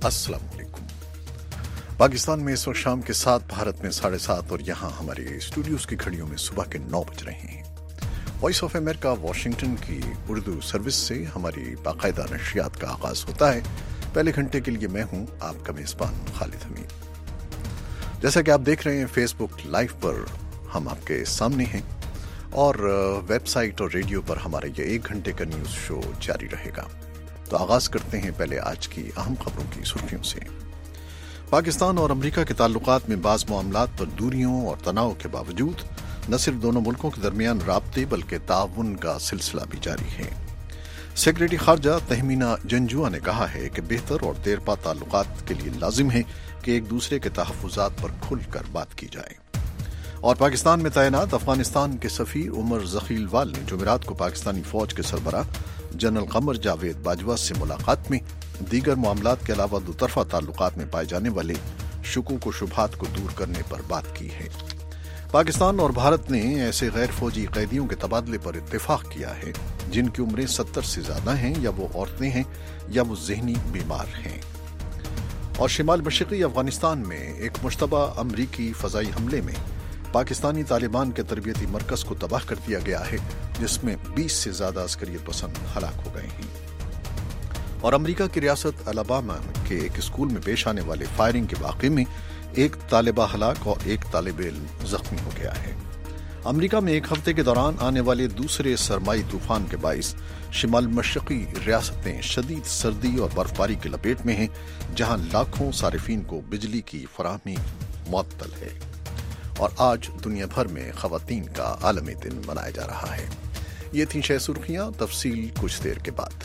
अस्सलाम वालेकुम। पाकिस्तान में इस वक्त शाम के 7, भारत में 7:30 और यहाँ हमारे स्टूडियोज़ की घड़ियों में सुबह के 9 बज रहे हैं। वॉइस ऑफ अमेरिका वाशिंगटन की उर्दू सर्विस से हमारी बाकायदा नशियात का आगाज़ होता है। पहले घंटे के लिए मैं हूँ आपका मेज़बान खालिद हमीद। जैसा कि आप देख रहे हैं फेसबुक लाइव पर हम आपके सामने हैं और वेबसाइट और रेडियो पर हमारा ये 1 घंटे का न्यूज़ शो जारी रहेगा। तो आगाज़ करते हैं पहले आज की अहम खबरों की सुर्खियों से। पाकिस्तान और अमेरिका के ताल्लुकात में बाज़ मामलात पर दूरियों और तनाव के बावजूद न सिर्फ दोनों मुल्कों के दरमियान राब्ते बल्कि ताउन का सिलसिला भी जारी है। सेक्रेटरी खारजा तहमीना जंजुआ ने कहा है कि बेहतर और देरपा ताल्लुकात के लिए लाजिम है कि एक दूसरे के तहफ़्फ़ुज़ात पर खुलकर बात की जाए। और पाकिस्तान में तैनात अफगानिस्तान के सफ़ीर उमर ज़खीलवाल ने जुमेरात को पाकिस्तानी फ़ौज के सरबराह जनरल कमर जावेद बाजवा से मुलाकात में दीगर मामलात के अलावा दोतरफा ताल्लुकात में पाए जाने वाले शुकूक व शुबहात को दूर करने पर बात की है। पाकिस्तान और भारत ने ऐसे गैर फौजी कैदियों के तबादले पर इत्तेफाक किया है जिनकी उम्रें 70 से ज़्यादा हैं, या वो औरतें हैं या वो ज़हनी बीमार हैं। और शिमाल मशरक़ी अफगानिस्तान में एक मुश्तबा अमरीकी फ़ज़ाई हमले में पाकिस्तानी तालिबान के तरबियती मरकज़ को तबाह कर दिया गया है, जिसमें 20 से ज़्यादा अस्करियत पसंद हलाक हो गए हैं। और अमेरिका की रियासत अलाबामा के एक स्कूल में पेश आने वाले फायरिंग के वाक़े में एक तालिबा हलाक और एक तालिब इल्म ज़ख्मी हो गया है। अमेरिका में एक हफ्ते के दौरान आने वाले दूसरे सरमाई तूफान के बाइस शिमाल मशरक़ी रियासतें शदीद सर्दी और बर्फबारी की लपेट में हैं, जहां लाखों सारिफीन को बिजली की फराहमी मुअत्तल है। और आज दुनिया भर में ख़वातीन का आलमी दिन मनाया जा रहा है। ये थी 6 सुर्खियां, तफसील कुछ देर के बाद।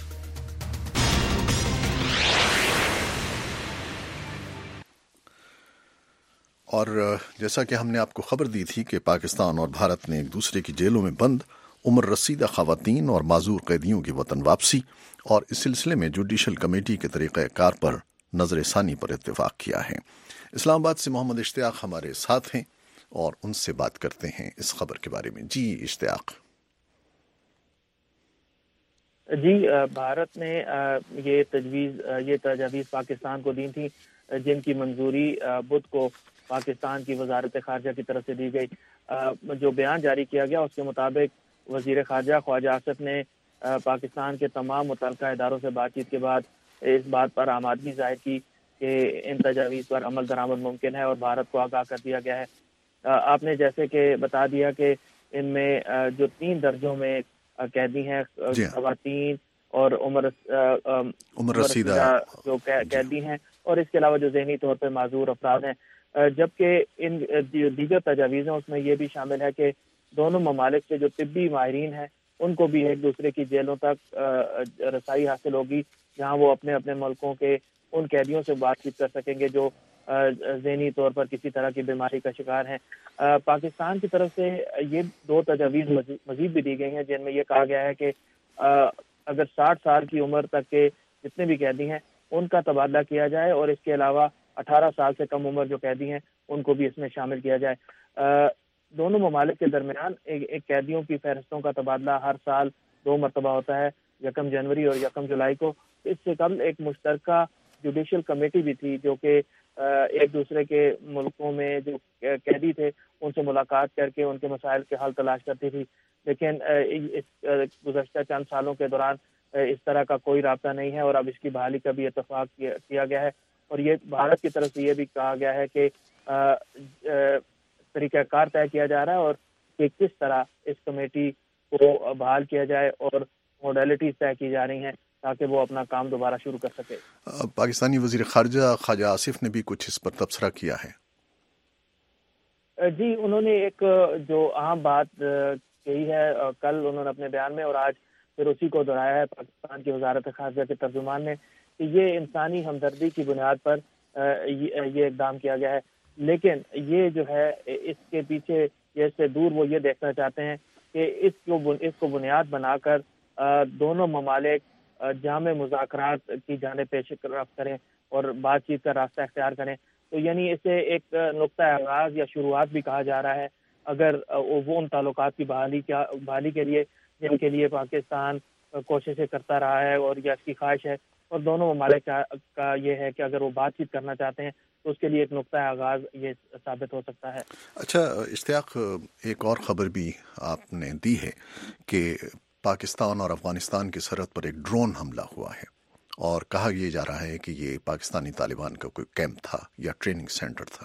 और जैसा कि हमने आपको खबर दी थी कि पाकिस्तान और भारत ने एक दूसरे की जेलों में बंद उम्र रसीदा ख़वातीन और माजूर कैदियों की वतन वापसी और इस सिलसिले में जुडिशल कमेटी के तरीक़ाकार पर नज़र सानी पर इत्तेफाक किया है। इस्लामाबाद से मोहम्मद इश्तियाक हमारे साथ हैं और उनसे बात करते हैं इस खबर के बारे में। जी इश्तियाक। जी, भारत ने ये तजवीज़ पाकिस्तान को दी थी, जिनकी मंजूरी बुध को पाकिस्तान की वजारत खारजा की तरफ से दी गई। जो बयान जारी किया गया उसके मुताबिक वज़ीर खारजा ख्वाजा आसिफ ने पाकिस्तान के तमाम मुतल्लिक़ा इदारों से बातचीत के बाद इस बात पर आमादगी ज़ाहिर की कि इन तजावीज़ पर अमल दरामद मुमकिन है और भारत को आगाह कर दिया गया है। आपने जैसे कि बता दिया कि इनमें जो 3 दर्जों में कैदी हैं, ख़वातीन और उम्र रसीदा जो कैदी हैं, और इसके अलावा जो ज़हनी तौर पर माजूर अफराद हैं, जबकि इन दीगर तजावीज़ हैं उसमें यह भी शामिल है कि दोनों ममालिक से जो तिब्बी माहिरीन हैं उनको भी एक दूसरे की जेलों तक रसाई हासिल होगी, जहाँ वो अपने अपने मुल्कों के उन कैदियों से बातचीत कर सकेंगे जो ज़हनी तौर पर किसी तरह की बीमारी का शिकार हैं। पाकिस्तान की तरफ से ये 2 तजावीज़ मज़ीद भी दी गई हैं, जिनमें यह कहा गया है कि अगर 60 साल की उम्र तक के जितने भी कैदी हैं उनका तबादला किया जाए और इसके अलावा 18 साल से कम उम्र जो कैदी हैं उनको भी इसमें शामिल किया जाए। दोनों ममालिक के दरमियान एक कैदियों की फहरिस्तों का तबादला हर साल 2 मरतबा होता है, 1 जनवरी और 1 जुलाई को। इससे कबल एक मुश्तरका जुडिशल कमेटी भी थी जो कि एक दूसरे के मुल्कों में जो कैदी थे उनसे मुलाकात करके उनके मसाइल के हल तलाश करती थी, लेकिन इस गुज़श्ता चंद सालों के दौरान इस तरह का कोई राब्ता नहीं है और अब इसकी बहाली का भी इत्तफाक किया गया है। और ये भारत की तरफ से ये भी कहा गया है कि तरीक़ाकार तय किया जा रहा है और कि किस तरह इस कमेटी को बहाल किया जाए और मॉडलिटीज तय की जा रही हैं ताकि वो अपना काम दोबारा शुरू कर सके। पाकिस्तानी वज़ीर ख़ारजा ख्वाजा आसिफ ने भी कुछ इस पर तबसरा किया है। जी, उन्होंने एक जो अहम बात कही है कल उन्होंने अपने बयान में और आज फिर उसी को दोहराया है पाकिस्तान की वजारत ख़ारजा के तर्जुमान ने कि ये इंसानी हमदर्दी की बुनियाद पर ये इक़दाम किया गया है, लेकिन ये जो है इसके पीछे ये इससे दूर वो ये देखना चाहते हैं कि इसको बुनियाद बनाकर दोनों ममालिक जामे मुज़ाकरात की जानिब पेश रफ्त करें और बातचीत का रास्ता इख्तियार करें। तो यानी इसे एक नुक्ता आगाज़ या शुरुआत भी कहा जा रहा है। अगर वो उन ताल्लुकात की बहाली के लिए जिनके लिए पाकिस्तान कोशिशें करता रहा है और या इसकी ख्वाहिश है, اور دونوں ممالک کا یہ ہے کہ اگر وہ بات چیت کرنا چاہتے ہیں تو اس کے لیے ایک نقطۂ آغاز یہ ثابت ہو سکتا ہے۔ اچھا اشتیاق، ایک اور خبر بھی آپ نے دی ہے کہ پاکستان اور افغانستان کی سرحد پر ایک ڈرون حملہ ہوا ہے، اور کہا یہ جا رہا ہے کہ یہ پاکستانی طالبان کا کوئی کیمپ تھا یا ٹریننگ سینٹر تھا۔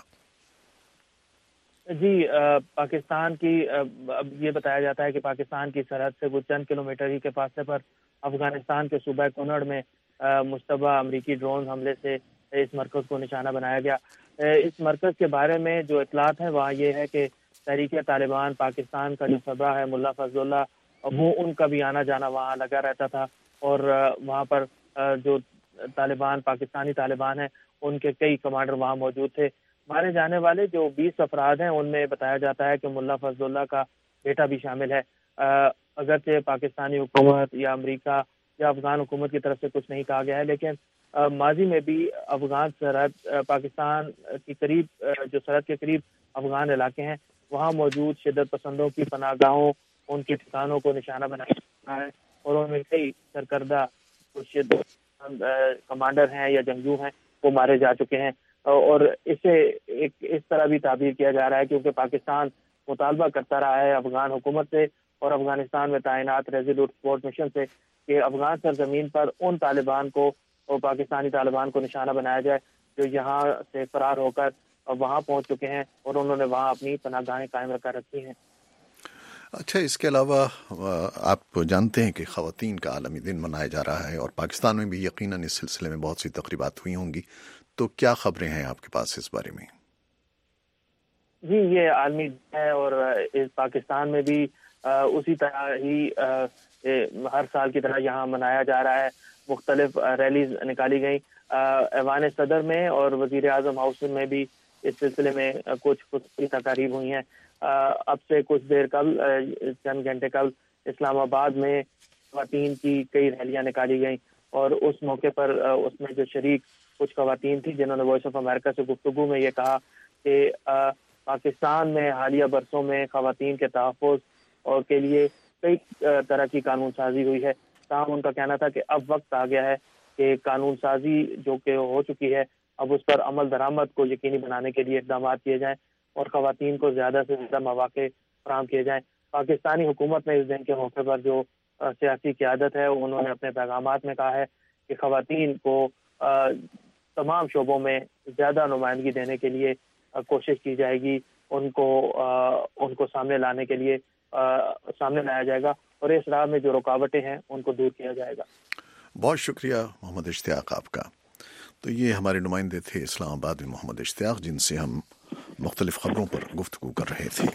جی، پاکستان کی اب یہ بتایا جاتا ہے کہ پاکستان کی سرحد سے کچھ چند کلومیٹر ہی کے فاصلے پر افغانستان کے صوبہ کنڑ میں مشتبہ امریکی ڈرون حملے سے اس مرکز کو نشانہ بنایا گیا۔ اس مرکز کے بارے میں جو اطلاعات ہیں وہاں یہ ہے کہ تحریک طالبان پاکستان کا جو سربراہ ہے ملا فضل اللہ، وہ ان کا بھی آنا جانا وہاں لگا رہتا تھا، اور وہاں پر جو طالبان پاکستانی طالبان ہیں ان کے کئی کمانڈر وہاں موجود تھے۔ مارے جانے والے جو 20 افراد ہیں ان میں بتایا جاتا ہے کہ ملا فضل اللہ کا بیٹا بھی شامل ہے۔ اگرچہ پاکستانی حکومت یا امریکہ یا افغان حکومت کی طرف سے کچھ نہیں کہا گیا ہے، لیکن ماضی میں بھی افغان سرحد پاکستان کی قریب جو سرحد کے قریب افغان علاقے ہیں وہاں موجود شدت پسندوں کی پناہ گاہوں، ان کے ٹھکانوں کو نشانہ بنایا جاتا ہے، اور ان میں کئی سرکردہ شدت کمانڈر ہیں یا جنگجو ہیں وہ مارے جا چکے ہیں۔ اور اسے ایک اس طرح بھی تعبیر کیا جا رہا ہے کیونکہ پاکستان مطالبہ کرتا رہا ہے افغان حکومت سے اور افغانستان میں تعینات ریزولوٹ سپورٹ مشن سے کہ افغان سرزمین پر ان طالبان کو اور پاکستانی طالبان کو نشانہ بنایا جائے جو یہاں سے فرار ہو کر وہاں پہنچ چکے ہیں اور انہوں نے وہاں اپنی پناہ گاہیں قائم کر رکھی ہیں۔ اچھا، اس کے علاوہ آپ جانتے ہیں کہ خواتین کا عالمی دن منایا جا رہا ہے، اور پاکستان میں بھی یقیناً اس سلسلے میں بہت سی تقریبات ہوئی ہوں گی، تو کیا خبریں ہیں آپ کے پاس اس بارے میں؟ جی، یہ عالمی دن ہے اور اس پاکستان میں بھی اسی طرح ہی ہر سال کی طرح یہاں منایا جا رہا ہے۔ مختلف ریلیز نکالی گئیں ایوان صدر میں، اور وزیر اعظم ہاؤس میں بھی اس سلسلے میں کچھ خصوصی تقاریب ہوئی ہیں۔ اب سے کچھ دیر قبل، چند گھنٹے قبل، اسلام آباد میں خواتین کی کئی ریلیاں نکالی گئیں، اور اس موقع پر اس میں جو شریک کچھ خواتین تھی جنہوں نے وائس آف امریکہ سے گفتگو میں یہ کہا کہ پاکستان میں حالیہ برسوں میں خواتین کے تحفظ اور کے لیے کئی طرح کی قانون سازی ہوئی ہے، تاہم ان کا کہنا تھا کہ اب وقت آ گیا ہے کہ قانون سازی جو کہ ہو چکی ہے اب اس پر عمل درآمد کو یقینی بنانے کے لیے اقدامات کیے جائیں اور خواتین کو زیادہ سے زیادہ مواقع فراہم کیے جائیں۔ پاکستانی حکومت نے اس دن کے موقع پر جو سیاسی قیادت ہے انہوں نے اپنے پیغامات میں کہا ہے کہ خواتین کو تمام شعبوں میں زیادہ نمائندگی دینے کے لیے کوشش کی جائے گی، ان کو سامنے لانے کے لیے سامنے لایا جائے گا، اور اس راہ میں جو رکاوٹیں ہیں ان کو دور کیا جائے گا۔ بہت شکریہ محمد اشتیاق آپ کا۔ تو یہ ہمارے نمائندے تھے اسلام آباد میں محمد اشتیاق، جن سے ہم مختلف خبروں پر گفتگو کر رہے تھے۔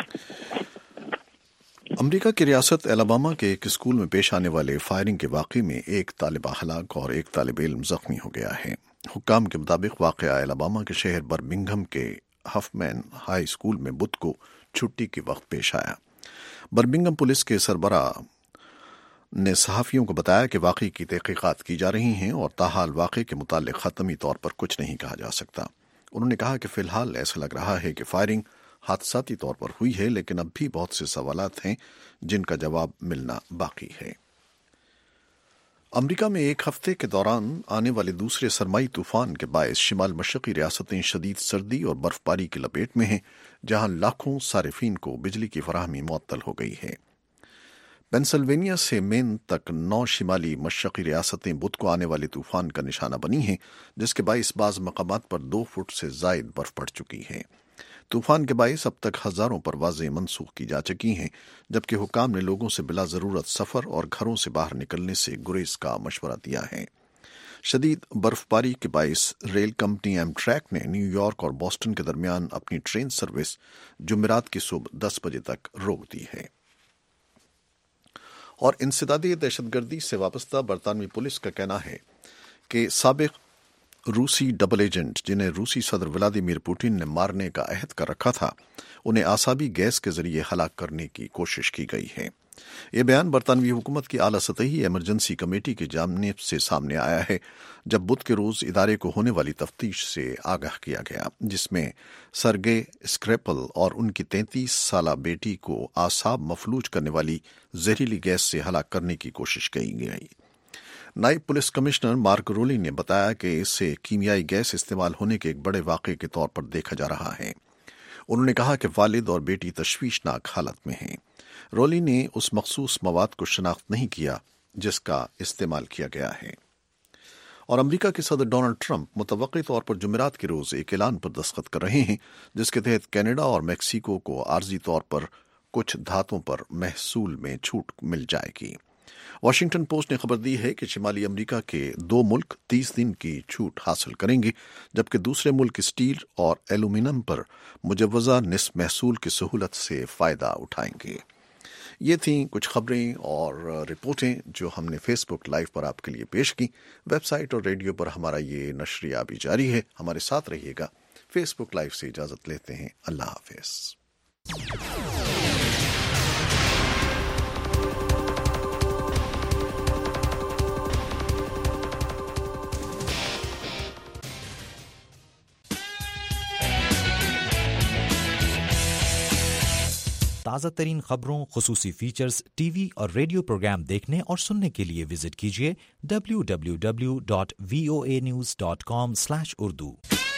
امریکہ کی ریاست الاباما کے ایک اسکول میں پیش آنے والے فائرنگ کے واقعے میں ایک طالبہ ہلاک اور ایک طالب علم زخمی ہو گیا ہے۔ حکام کے مطابق واقعہ الاباما کے شہر برمنگھم کے ہفمین ہائی اسکول میں بدھ کو چھٹی کے وقت پیش آیا۔ برمنگھم پولیس کے سربراہ نے صحافیوں کو بتایا کہ واقعے کی تحقیقات کی جا رہی ہیں اور تاحال واقعے کے متعلق حتمی طور پر کچھ نہیں کہا جا سکتا۔ انہوں نے کہا کہ فی الحال ایسا لگ رہا ہے کہ فائرنگ حادثاتی طور پر ہوئی ہے، لیکن اب بھی بہت سے سوالات ہیں جن کا جواب ملنا باقی ہے۔ امریکہ میں ایک ہفتے کے دوران آنے والے دوسرے سرمائی طوفان کے باعث شمال مشرقی ریاستیں شدید سردی اور برف باری کی لپیٹ میں ہیں، جہاں لاکھوں صارفین کو بجلی کی فراہمی معطل ہو گئی ہے۔ پینسلوینیا سے مین تک 9 شمالی مشرقی ریاستیں بدھ کو آنے والے طوفان کا نشانہ بنی ہیں، جس کے باعث بعض مقامات پر 2 فٹ سے زائد برف پڑ چکی ہے۔ طوفان کے باعث اب تک ہزاروں پروازیں منسوخ کی جا چکی ہیں، جبکہ حکام نے لوگوں سے بلا ضرورت سفر اور گھروں سے باہر نکلنے سے گریز کا مشورہ دیا ہے۔ شدید برف باری کے باعث ریل کمپنی ایمٹریک نے نیو یارک اور بوسٹن کے درمیان اپنی ٹرین سروس جمعرات کی صبح 10 بجے تک روک دی ہے۔ اور انسدادی دہشت گردی سے وابستہ برطانوی پولیس کا کہنا ہے کہ سابق روسی ڈبل ایجنٹ جنہیں روسی صدر ولادیمیر پوٹن نے مارنے کا عہد کر رکھا تھا، انہیں اعصابی گیس کے ذریعے ہلاک کرنے کی کوشش کی گئی ہے۔ یہ بیان برطانوی حکومت کی اعلیٰ سطحی ایمرجنسی کمیٹی کی جانب سے سامنے آیا ہے، جب بدھ کے روز ادارے کو ہونے والی تفتیش سے آگاہ کیا گیا، جس میں سرگے اسکریپل اور ان کی 33 سالہ بیٹی کو اعصاب مفلوج کرنے والی زہریلی گیس سے ہلاک کرنے کی کوشش کی گئی۔ नायब पुलिस कमिश्नर मार्क रोली ने बताया कि इससे कीमियाई गैस इस्तेमाल होने के एक बड़े वाक़े के तौर पर देखा जा रहा है। उन्होंने कहा कि वालिद और बेटी तशवीशनाक हालत में हैं। रोली ने उस मखसूस मवाद को शनाख्त नहीं किया जिसका इस्तेमाल किया गया है। और अमेरिका के सदर डोनाल्ड ट्रंप मुतवक्की तौर पर जुमेरात के रोज एक ऐलान पर दस्तखत कर रहे हैं जिसके तहत कनाडा और मैक्सिको को आर्जी तौर पर कुछ धातों पर महसूल में छूट मिल जाएगी। वाशिंगटन पोस्ट ने खबर दी है कि शिमाली अमेरिका के 2 मुल्क 30 दिन की छूट हासिल करेंगे, जबकि दूसरे मुल्क स्टील और एल्यूमीनियम पर मुजव्वजा निस्फ महसूल की सहूलत से फ़ायदा उठाएंगे। ये थीं कुछ खबरें और रिपोर्टें जो हमने फेसबुक लाइव पर आपके लिए पेश की। वेबसाइट और रेडियो पर हमारा ये नशरिया भी जारी है। हमारे साथ रहिएगा। फेसबुक लाइव से इजाज़त लेते हैं। अल्लाह हाफिज़। ताज़ा तरीन खबरों, खुसूसी फीचर्स, टीवी और रेडियो प्रोग्राम देखने और सुनने के लिए विजिट कीजिए www.voanews.com/urdu।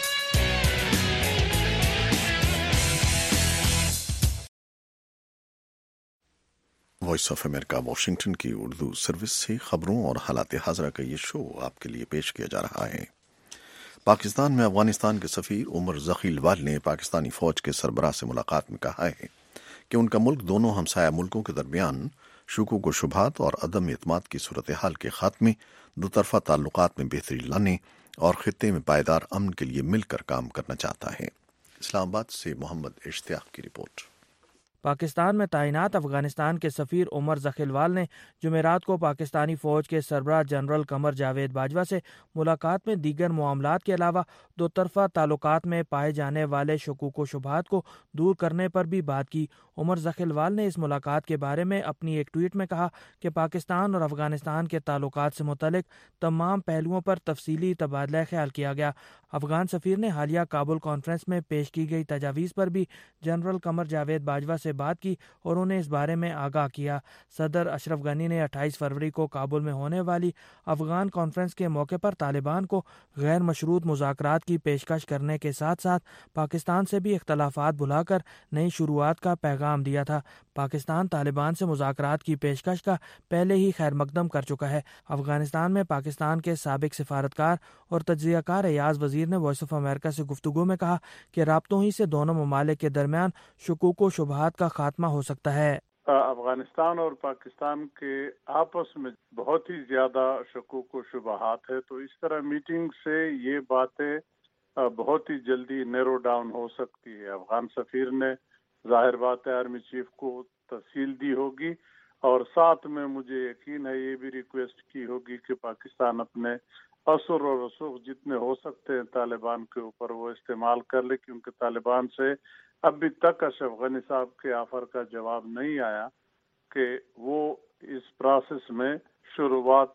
Voice of America Washington की उर्दू सर्विस से खबरों और हालात हाज़रा का ये शो आपके लिए पेश किया जा रहा है। पाकिस्तान में अफगानिस्तान के सफ़ीर उमर ज़खीलवाल ने पाकिस्तानी फ़ौज के सरबराह से मुलाकात में कहा है कि उनका मुल्क दोनों हमसाया मुल्कों के दरमियान शुकूक व शुबहात और अदम एतमाद की सूरत हाल के खात्मे, दोतरफा ताल्लुकात में बेहतरी लाने और खित्ते में पायदार अमन के लिए मिलकर काम करना चाहता है। इस्लामाबाद से मोहम्मद इश्तियाक की रिपोर्ट। पाकिस्तान में तैनात अफगानिस्तान के सफ़ीर उमर ज़खीलवाल ने जुमेरात को पाकिस्तानी फ़ौज के सरबराह जनरल कमर जावेद बाजवा से मुलाकात में दीगर मामलात के अलावा दो तरफ़ा ताल्लुकात में पाए जाने वाले शुकूक व शुबहात को दूर करने पर भी बात की। उमर ज़खीलवाल ने इस मुलाकात के बारे में अपनी एक ट्वीट में कहा कि पाकिस्तान और अफगानिस्तान के ताल्लुकात से मुतल्लिक तमाम पहलुओं पर तफसीली तबादला ख्याल किया गया। अफगान सफ़ीर ने हालिया काबुल कॉन्फ्रेंस में पेश की गई तजावीज़ पर भी जनरल कमर जावेद बाजवा से बात की और उन्हें इस बारे में आगाह किया। सदर अशरफ गनी ने 28 फरवरी को काबुल में होने वाली अफगान कॉन्फ्रेंस के मौके पर तालिबान को गैर मशरूत मुज़ाकरात की पेशकश करने के साथ साथ पाकिस्तान से भी इख्तलाफात भुलाकर नई शुरुआत का पैगाम दिया था। पाकिस्तान तालिबान से मुज़ाकरात की पेशकश का पहले ही खैर मकदम कर चुका है। अफगानिस्तान में पाकिस्तान के साबिक सिफारतकार और तज्ज़ियाकार एयाज वज़ीर ने वॉइस ऑफ अमेरिका से गुफ्तगू में कहा कि राब्तों ही से दोनों ममालिक के दरमियान शुकूक व शुबहात का खात्मा हो सकता है। अफगानिस्तान और पाकिस्तान के आपस में बहुत ही ज्यादा शुकूक व शुबहात है, तो इस तरह मीटिंग से ये बातें बहुत ही जल्दी नैरो डाउन हो सकती है। अफगान सफीर ने जाहिर बात है आर्मी चीफ को तफसील दी होगी और साथ में मुझे यकीन है ये भी रिक्वेस्ट की होगी कि पाकिस्तान अपने असर और रसूख जितने हो सकते हैं तालिबान के ऊपर वो इस्तेमाल कर ले, क्योंकि तालिबान से अभी तक अशरफ गनी साहब के ऑफर का जवाब नहीं आया कि वो इस प्रोसेस में शुरुआत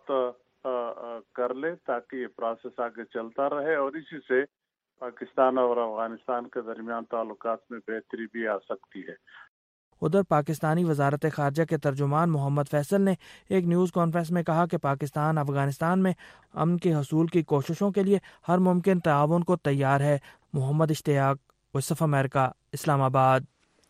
कर ले ताकि ये प्रोसेस आगे चलता रहे और इसी से पाकिस्तान और अफगानिस्तान के दरमियान ताल्लुकात में बेहतरी भी आ सकती है। उधर पाकिस्तानी वजारत खारजा के तर्जुमान मोहम्मद फैसल ने एक न्यूज़ कॉन्फ्रेंस में कहा कि पाकिस्तान अफगानिस्तान में अमन के हसूल की कोशिशों के लिए हर मुमकिन ताउन को तैयार है। Mohammad Ishtiaq, voice of America, Islamabad.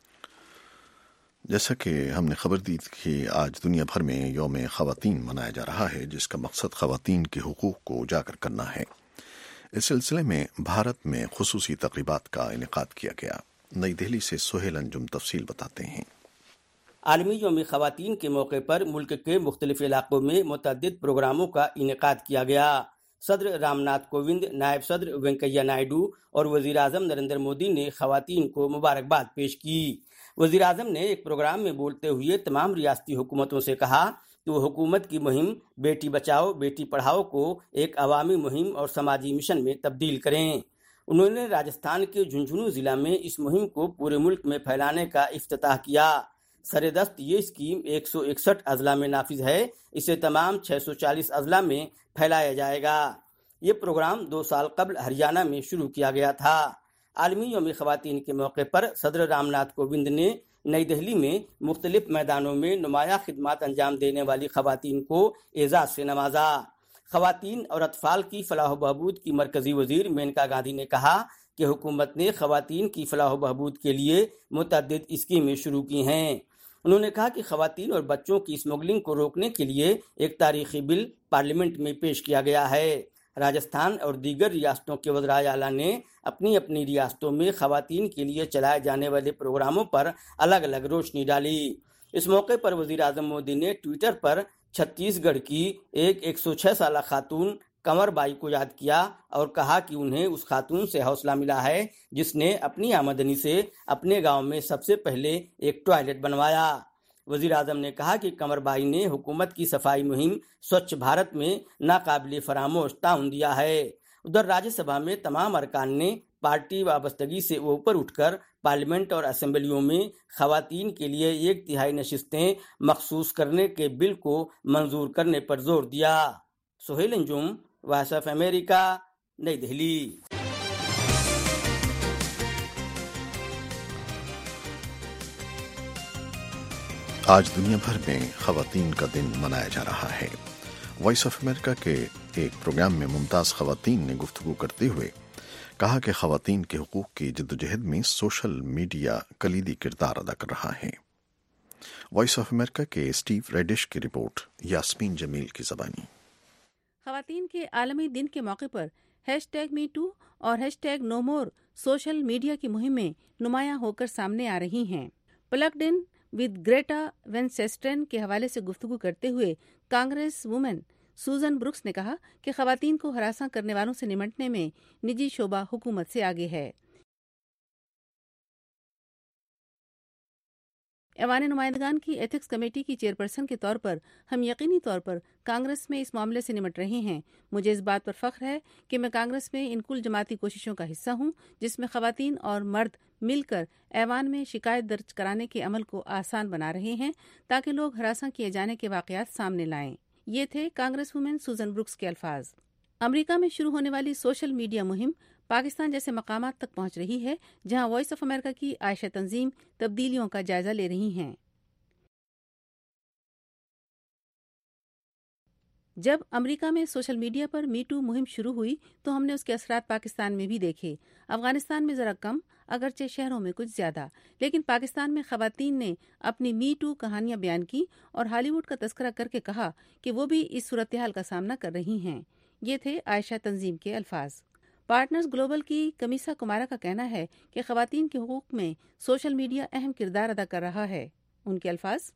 जैसा कि हमने खबर दी कि आज दुनिया भर में यौम ख़वातीन मनाया जा रहा है, जिसका मकसद ख़वातीन के हुकूक़ को उजागर करना है। इस सिलसिले में भारत में खुसूसी तक़रीबात का इनेकाद किया गया। नई दिल्ली से सुहेल अंजुम तफसील बताते हैं। आलमी यौम ख़वातीन के मौके पर मुल्क के मुख्तलिफ इलाकों में मुतअद्दिद प्रोग्रामों का इनेकाद किया गया। सदर रामनाथ कोविंद, नायब सदर वेंकैया नायडू और वज़ीर आज़म नरेंद्र मोदी ने ख़वातीन को मुबारकबाद पेश की। वज़ीर आज़म ने एक प्रोग्राम में बोलते हुए तमाम रियासती हुकूमतों से कहा कि वो हुकूमत की मुहिम बेटी बचाओ बेटी पढ़ाओ को एक अवामी मुहिम और समाजी मिशन में तब्दील करें। उन्होंने राजस्थान के झुंझुनू जिला में इस मुहिम को पूरे मुल्क में फैलाने का इफ्तिताह किया। सरेदस्त ये स्कीम 161 अजला में नाफिज है। इसे तमाम 640 अजला में फैलाया जाएगा। ये प्रोग्राम 2 साल कबल हरियाणा में शुरू किया गया था। आलमी यौम ख़वातीन के मौके पर सदर रामनाथ कोविंद ने नई दिल्ली में मुख्तलिफ मैदानों में नुमाया खिदमात अंजाम देने वाली ख़वातीन को एजाज़ से नवाजा। خواتین اور اطفال کی فلاح و بہبود کی مرکزی وزیر مینکا گاندھی نے کہا کہ حکومت نے خواتین کی فلاح و بہبود کے لیے متعدد اسکیمیں شروع کی ہیں۔ انہوں نے کہا کہ خواتین اور بچوں کی اسمگلنگ کو روکنے کے لیے ایک تاریخی بل پارلیمنٹ میں پیش کیا گیا ہے۔ راجستھان اور دیگر ریاستوں کے وزرائے اعلیٰ نے اپنی اپنی ریاستوں میں خواتین کے لیے چلائے جانے والے پروگراموں پر الگ الگ روشنی ڈالی۔ اس موقع پر وزیر اعظم مودی نے ٹویٹر پر چھتیس گڑھ کی ایک 106 سالہ خاتون کنور بائی کو یاد کیا اور کہا کہ انہیں اس خاتون سے حوصلہ ملا ہے جس نے اپنی آمدنی سے اپنے گاؤں میں سب سے پہلے ایک ٹوائلٹ بنوایا۔ وزیر اعظم نے کہا کہ کنور بائی نے حکومت کی صفائی مہم سوچھ بھارت میں ناقابل فراموش تعاون دیا ہے۔ ادھر راجیہ سبھا میں تمام ارکان نے پارٹی وابستگی سے اوپر اٹھ کر پارلیمنٹ اور اسمبلیوں میں خواتین کے لیے 1/3 نشستیں مخصوص کرنے کے بل کو منظور کرنے پر زور دیا۔ Suhail Anjum, voice of America, نئی دہلی۔ آج دنیا بھر میں خواتین کا دن منایا جا رہا ہے۔ وائس آف امریکہ کے ایک پروگرام میں ممتاز خواتین نے گفتگو کرتے ہوئے کہا کہ خواتین کے حقوق کی جدوجہد میں سوشل میڈیا کلیدی کردار ادا کر رہا ہے۔ وائس آف امریکہ کے اسٹیو ریڈش کی رپورٹ یاسمین جمیل کی زبانی۔ خواتین کے عالمی دن کے موقع پر #MeToo اور #NoMore سوشل میڈیا کی مہمیں نمایاں ہو کر سامنے آ رہی ہیں۔ Plugged in with Greta Van Susteren کے حوالے سے گفتگو کرتے ہوئے کانگریس وومن سوزن بروکس نے کہا کہ خواتین کو ہراساں کرنے والوں سے نمٹنے میں نجی شعبہ حکومت سے آگے ہے۔ ایوان نمائندگان کی ایتھکس کمیٹی کی چیئرپرسن کے طور پر ہم یقینی طور پر کانگریس میں اس معاملے سے نمٹ رہے ہیں۔ مجھے اس بات پر فخر ہے کہ میں کانگریس میں ان کل جماعتی کوششوں کا حصہ ہوں جس میں خواتین اور مرد مل کر ایوان میں شکایت درج کرانے کے عمل کو آسان بنا رہے ہیں تاکہ لوگ ہراساں کیے جانے کے واقعات سامنے لائیں۔ یہ تھے کانگریس وومن سوزن بروکس کے الفاظ۔ امریکہ میں شروع ہونے والی سوشل میڈیا مہم پاکستان جیسے مقامات تک پہنچ رہی ہے جہاں وائس آف امریکہ کی عائشہ تنظیم تبدیلیوں کا جائزہ لے رہی ہیں۔ جب امریکہ میں سوشل میڈیا پر MeToo مہم شروع ہوئی تو ہم نے اس کے اثرات پاکستان میں بھی دیکھے۔ افغانستان میں ذرا کم، اگرچہ شہروں میں کچھ زیادہ، لیکن پاکستان میں خواتین نے اپنی MeToo کہانیاں بیان کی اور ہالی ووڈ کا تذکرہ کر کے کہا کہ وہ بھی اس صورتحال کا سامنا کر رہی ہیں۔ یہ تھے عائشہ تنظیم کے الفاظ۔ پارٹنرز گلوبل کی کمیسا کمارا کا کہنا ہے کہ خواتین کے حقوق میں سوشل میڈیا اہم کردار ادا کر رہا ہے۔ ان کے الفاظ،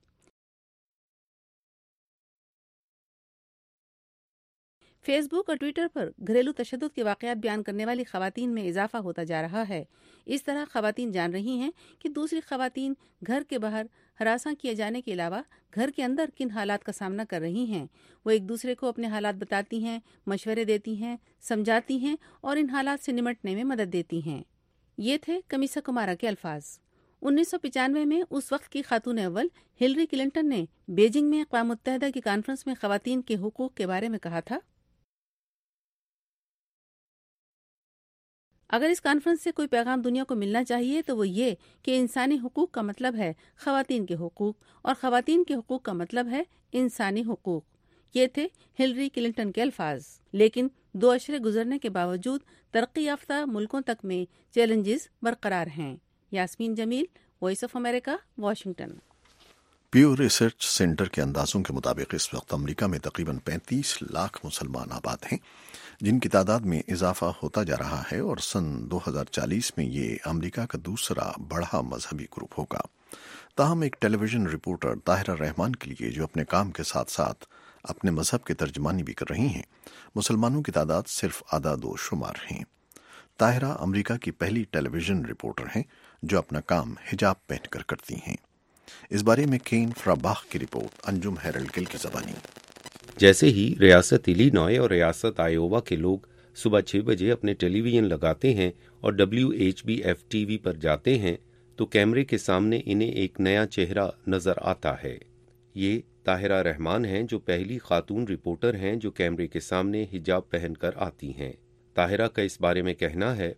فیس بک اور ٹویٹر پر گھریلو تشدد کے واقعات بیان کرنے والی خواتین میں اضافہ ہوتا جا رہا ہے۔ اس طرح خواتین جان رہی ہیں کہ دوسری خواتین گھر کے باہر ہراساں کیے جانے کے علاوہ گھر کے اندر کن حالات کا سامنا کر رہی ہیں۔ وہ ایک دوسرے کو اپنے حالات بتاتی ہیں، مشورے دیتی ہیں، سمجھاتی ہیں اور ان حالات سے نمٹنے میں مدد دیتی ہیں۔ یہ تھے کمیسا کمارا کے الفاظ۔ 1995 میں اس وقت کی خاتون اول ہلری کلنٹن نے بیجنگ میں اقوام متحدہ کی کانفرنس میں خواتین کے حقوق کے بارے میں کہا تھا، اگر اس کانفرنس سے کوئی پیغام دنیا کو ملنا چاہیے تو وہ یہ کہ انسانی حقوق کا مطلب ہے خواتین کے حقوق اور خواتین کے حقوق کا مطلب ہے انسانی حقوق۔ یہ تھے ہلری کلنٹن کے الفاظ۔ لیکن 2 عشرے گزرنے کے باوجود ترقی یافتہ ملکوں تک میں چیلنجز برقرار ہیں۔ Yasmeen Jamil, voice of America, Washington. Pew Research Center کے اندازوں کے مطابق اس وقت امریکہ میں تقریباً 35 لاکھ مسلمان آباد ہیں جن کی تعداد میں اضافہ ہوتا جا رہا ہے اور سن 2040 میں یہ امریکہ کا دوسرا بڑا مذہبی گروپ ہوگا۔ تاہم ایک television reporter Tahira Rehman کے لیے جو اپنے کام کے ساتھ ساتھ اپنے مذہب کی ترجمانی بھی کر رہی ہیں، مسلمانوں کی تعداد صرف اعداد و شمار ہیں۔ طاہرہ امریکہ کی پہلی ٹیلی ویژن رپورٹر ہیں جو اپنا کام حجاب پہن کر کرتی ہیں۔ اس بارے میں کین فراباخ کی رپورٹ انجم ہیرلڈ گل کی زبانی۔ جیسے ہی ریاست ایلینوائے اور ریاست آئیووا کے لوگ صبح 6 بجے اپنے ٹیلی ویژن لگاتے ہیں اور WHBF TV پر جاتے ہیں تو کیمرے کے سامنے انہیں ایک نیا چہرہ نظر آتا ہے۔ یہ طاہرہ رحمان ہیں جو پہلی خاتون رپورٹر ہیں جو کیمرے کے سامنے حجاب پہن کر آتی ہیں۔ طاہرہ کا اس بارے میں کہنا ہے،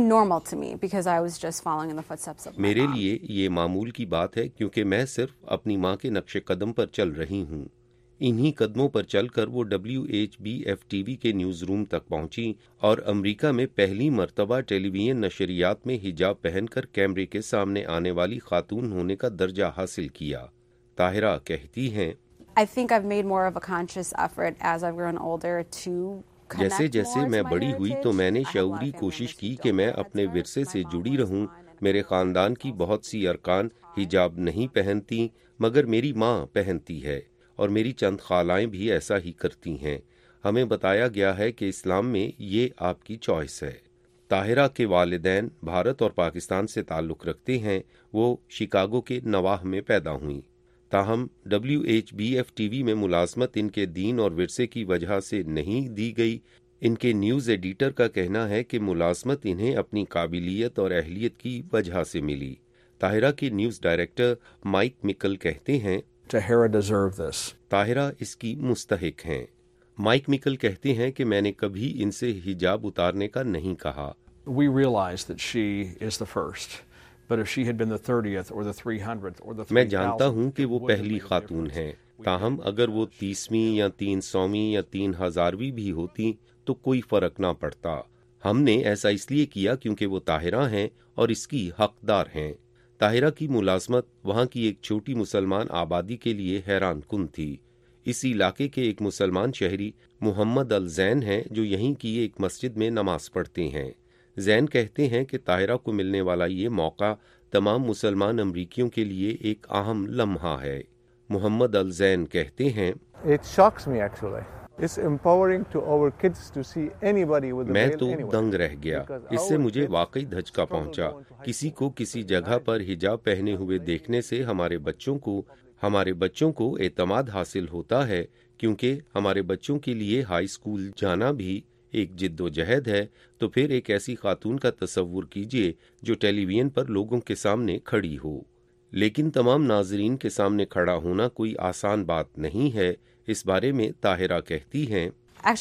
میرے لیے یہ معمول کی بات ہے کیونکہ میں صرف اپنی ماں کے نقش قدم پر چل رہی ہوں۔ इन्हीं कदमों पर चलकर वो WHBF-TV के न्यूज़ रूम तक पहुंची और अमेरिका में पहली मर्तबा टेलीविजन नशरियात में हिजाब पहनकर कैमरे के सामने आने वाली खातून होने का दर्जा हासिल किया। ताहिरा कहती हैं, I think I've made more of a conscious effort as I've grown older to जैसे जैसे मैं बड़ी हुई तो मैंने शऊरी कोशिश की कि मैं अपने विरसे से जुड़ी रहूं। मेरे खानदान की बहुत सी अरकान हिजाब नहीं पहनती, मगर मेरी माँ पहनती है और मेरी चंद खालाएं भी ऐसा ही करती हैं। हमें बताया गया है कि इस्लाम में ये आपकी चॉइस है। ताहिरा के वालिदैन भारत और पाकिस्तान से ताल्लुक़ रखते हैं। वो शिकागो के नवाह में पैदा हुई। ताहम WHBF-TV में मुलाजमत इनके दीन और विरसे की वजह से नहीं दी गई। इनके न्यूज़ एडिटर का कहना है कि मुलाजमत इन्हें अपनी काबिलियत और अहलियत की वजह से मिली। ताहिरा के न्यूज़ डायरेक्टर माइक मिकल कहते हैं, ताहिरा इसकी मुस्तहिक हैं। माइक मिकल कहते हैं कि मैंने कभी इनसे हिजाब उतारने का नहीं कहा। मैं जानता हूं कि वो पहली खातून हैं, ताहम अगर वो 30वीं या 300वीं या 3000वीं भी होती तो कोई फर्क ना पड़ता। हमने ऐसा इसलिए किया क्योंकि वो ताहिरा हैं और इसकी हकदार हैं। ताहिरा की मुलाजमत वहाँ की एक छोटी मुसलमान आबादी के लिए हैरान कुन थी। इस इलाके के एक मुसलमान शहरी मोहम्मद अल जैन हैं जो यहीं की एक मस्जिद में नमाज पढ़ते हैं। जैन कहते हैं कि ताहिरा को मिलने वाला ये मौका तमाम मुसलमान अमरीकियों के लिए एक अहम लम्हा है। मोहम्मद अल जैन कहते हैं, मैं तो दंग रह गया। इससे मुझे वाकई धचका पहुंचा। किसी को किसी जगह पर हिजाब पहने हुए देखने से हमारे बच्चों को एतमाद हासिल होता है, क्योंकि हमारे बच्चों के लिए हाई स्कूल जाना भी एक जिद्दोजहद है। तो फिर एक ऐसी खातून का तसव्वुर कीजिए जो टेलीविजन पर लोगों के सामने खड़ी हो। लेकिन तमाम नाजरीन के सामने खड़ा होना कोई आसान बात नहीं है। इस बारे में ताहिरा कहती हैं,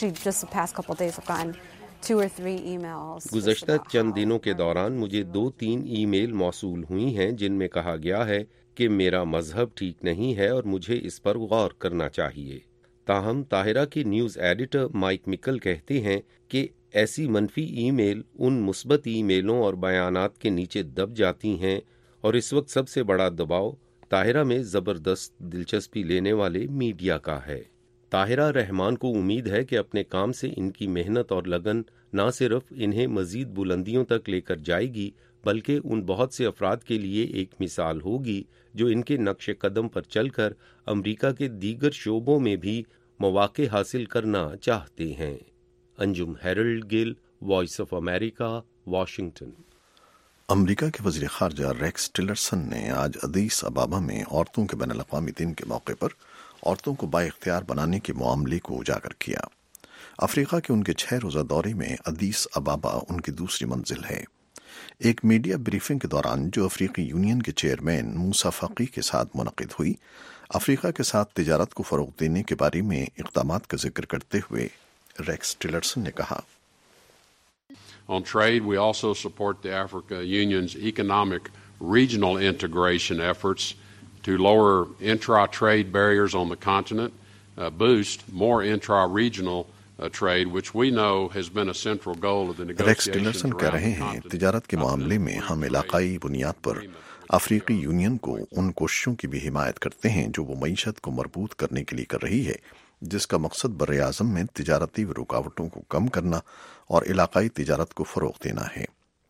गुज़श्ता चंद दिनों के दौरान मुझे 2-3 ईमेल मौसूल हुई हैं जिनमें कहा गया है कि मेरा मजहब ठीक नहीं है और मुझे इस पर गौर करना चाहिए। ताहम ताहिरा के न्यूज़ एडिटर माइक मिकल कहते हैं कि ऐसी मनफी ईमेल उन मुस्बत ईमेलों और बयानात के नीचे दब जाती हैं और इस वक्त सबसे बड़ा दबाव ताहिरा में ज़बरदस्त दिलचस्पी लेने वाले मीडिया का है। ताहिरा रहमान को उम्मीद है कि अपने काम से इनकी मेहनत और लगन न सिर्फ इन्हें मज़ीद बुलंदियों तक लेकर जाएगी, बल्कि उन बहुत से अफराद के लिए एक मिसाल होगी जो इनके नक्श कदम पर चलकर अमरीका के दीगर शोबों में भी मौक़े हासिल करना चाहते हैं। Anjum Harold Gill, voice of America, Washington. America के वज़ीर ख़ारजा रेक्स टिलरसन ने आज अदीस अबाबा में औरतों के बैनुल-अक़वामी दिन के मौके पर औरतों को बाइख्तियार बनाने के मामले को उजागर किया। अफ्रीका के उनके 6 रोज़ा दौरे में अदीस अबाबा उनकी दूसरी मंजिल है। एक मीडिया ब्रीफिंग के दौरान जो अफ्रीकी यूनियन के चेयरमैन मूसा फ़की के साथ मुनक़िद हुई, अफ्रीका के साथ तिजारत को फ़रोग़ देने के बारे में इक़दामात का जिक्र करते हुए रेक्स टिलरसन ने कहा, On trade, we also support the Africa Union's economic regional integration efforts to lower intra-trade barriers on the continent, boost more intra-regional trade, which we know has been a central goal of the negotiations around the Rex Tillerson कह रहे हैं, तिजारत के मामले में हम इलाकाई बुनियाद पर अफ्रीकी यूनियन को उन कोशिशों की भी हिमायत करते हैं जो वो मईशत को मरबूत करने के लिए कर रही है, जिसका मकसद बर-ए-आज़म में तिजारती रुकावटों को कम करना और इलाकाई तिजारत को फ़रोग़ देना है।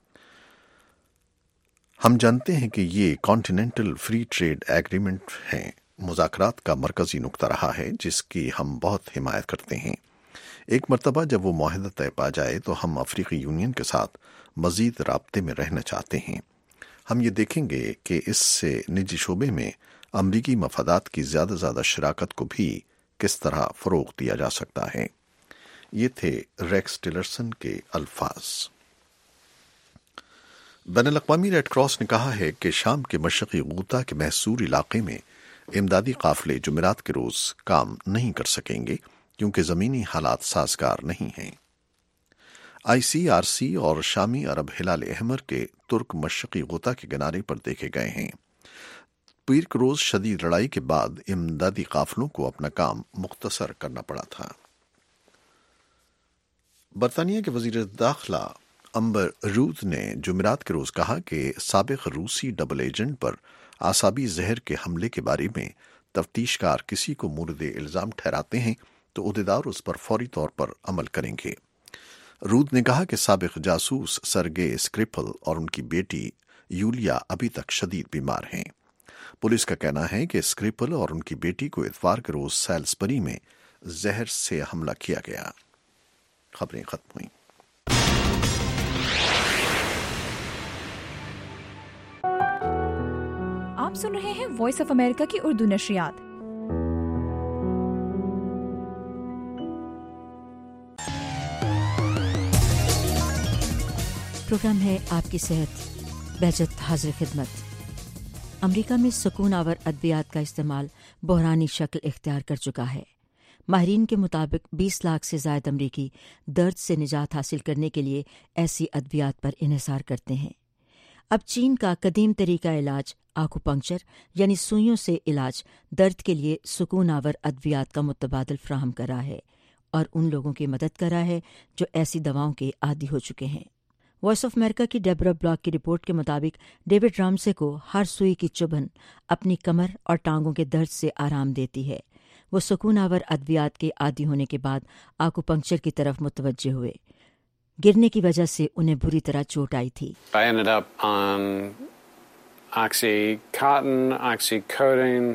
हम जानते हैं कि ये कॉन्टिनेंटल फ्री ट्रेड एग्रीमेंट हैं, मुज़ाकरात का मरकज़ी नुक्ता रहा है जिसकी हम बहुत हिमायत करते हैं। एक मरतबा जब वो मुआहदा तय पा जाए तो हम अफ्रीकी यूनियन के साथ मज़ीद राब्ते में रहना चाहते हैं। हम ये देखेंगे कि इससे निजी शोबे में अमरीकी मफादात की ज़्यादा शराकत को भी किस तरह फ़रोग़ दिया जा सकता है। ये थे रेक्स टिलरसन के अल्फाज। बैनुल-अक़वामी रेड क्रॉस ने कहा है कि शाम के मशरक़ी गूता के महसूर इलाके में इमदादी काफ़िले जुमेरात के रोज़ काम नहीं कर सकेंगे क्योंकि ज़मीनी हालात साज़गार नहीं हैं। ICRC और शामी अरब हिलाल अहमर के तुर्क मशरक़ी गूता के किनारे पर देखे गए हैं। पीर के रोज शदीद लड़ाई के बाद इमदादी काफिलों को अपना काम मुख्तसर करना पड़ा था। बरतानिया के वजीर दाखिला अम्बर रूद ने जुमेरात के रोज कहा कि साबिक रूसी डबल एजेंट पर आसाबी जहर के हमले के बारे में तफ्तीशकार किसी को मुर्द इल्जाम ठहराते हैं तो उहदेदार उस पर फौरी तौर पर अमल करेंगे। रूद ने कहा कि साबिक जासूस सरगे स्क्रिपल और उनकी बेटी यूलिया अभी तक शदीद बीमार हैं। पुलिस का कहना है कि स्क्रिपल और उनकी बेटी को इतवार के रोज सैल्सबरी में जहर से हमला किया गया। खबरें खत्म हुई। आप सुन रहे हैं वॉइस ऑफ अमेरिका की उर्दू नशरियात। प्रोग्राम है आपकी सेहत, बहजत हाजिर खिदमत। अमेरिका में सुकून आवर अद्वियात का इस्तेमाल बहरानी शक्ल इख्तियार कर चुका है। माहिरीन के मुताबिक 20 लाख से ज़ायद अमरीकी दर्द से निजात हासिल करने के लिए ऐसी अद्वियात पर इन्हिसार करते हैं। अब चीन का कदीम तरीका इलाज आकुपंक्चर यानी सुइयों से इलाज दर्द के लिए सुकून आवर अद्वियात का मुतबादल फ्राहम कर रहा है और उन लोगों की मदद कर रहा है जो ऐसी दवाओं के आदी हो चुके हैं। वॉइस ऑफ अमेरिका की डेबरा ब्लॉक की रिपोर्ट के मुताबिक डेविड रामसे को हर सुई की चुभन अपनी कमर और टांगों के दर्द से आराम देती है। वो सुकून आवर अद्वियात के आदी होने के बाद आकुपंक्चर की तरफ मुतवज्जे हुए। गिरने की वजह से उन्हें बुरी तरह चोट आई थी। I ended up on Oxycontin, Oxycodone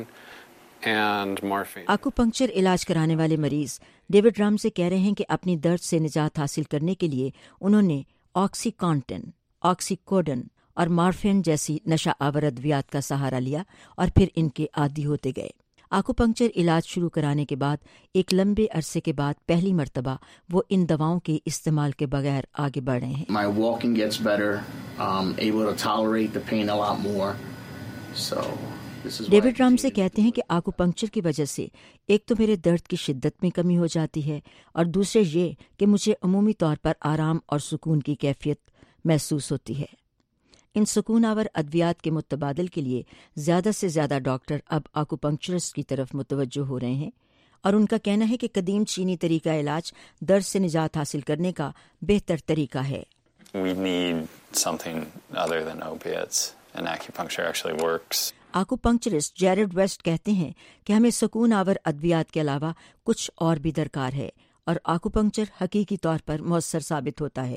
and morphine. आकुपंक्चर इलाज कराने वाले मरीज डेविड राम से कह रहे हैं कि अपनी दर्द से निजात हासिल करने के लिए उन्होंने ऑक्सीकॉन्टिन, ऑक्सीकोडन और मॉर्फिन जैसी नशा आवर अद्वियात का सहारा लिया और फिर इनके आदी होते गए। आकुपंक्चर इलाज शुरू कराने के बाद एक लंबे अरसे के बाद पहली मर्तबा वो इन दवाओं के इस्तेमाल के बगैर आगे बढ़ रहे हैं। My walking gets better, able to tolerate the pain a lot more. So this is David Ram से कहते हैं कि आकुपंक्चर की वजह से एक तो मेरे दर्द की शिद्दत में कमी हो जाती है और दूसरे ये कि मुझे अमूमी तौर पर आराम और सुकून की कैफियत महसूस होती है। इन सुकून आवर अद्वियात के मुतबादल के लिए ज़्यादा से ज़्यादा डॉक्टर अब आकुपंक्चरिस्ट की तरफ मुतवज्जो हो रहे हैं और उनका कहना है कि कदीम चीनी तरीका इलाज दर्द से निजात हासिल करने का बेहतर तरीका है। We need something other than opiates, and acupuncture actually works. Acupuncturist Jared West कहते हैं कि हमें सुकून आवर अद्वियात के अलावा कुछ और भी दरकार है और आकुपंक्चर हकीकी तौर पर मौसर साबित होता है।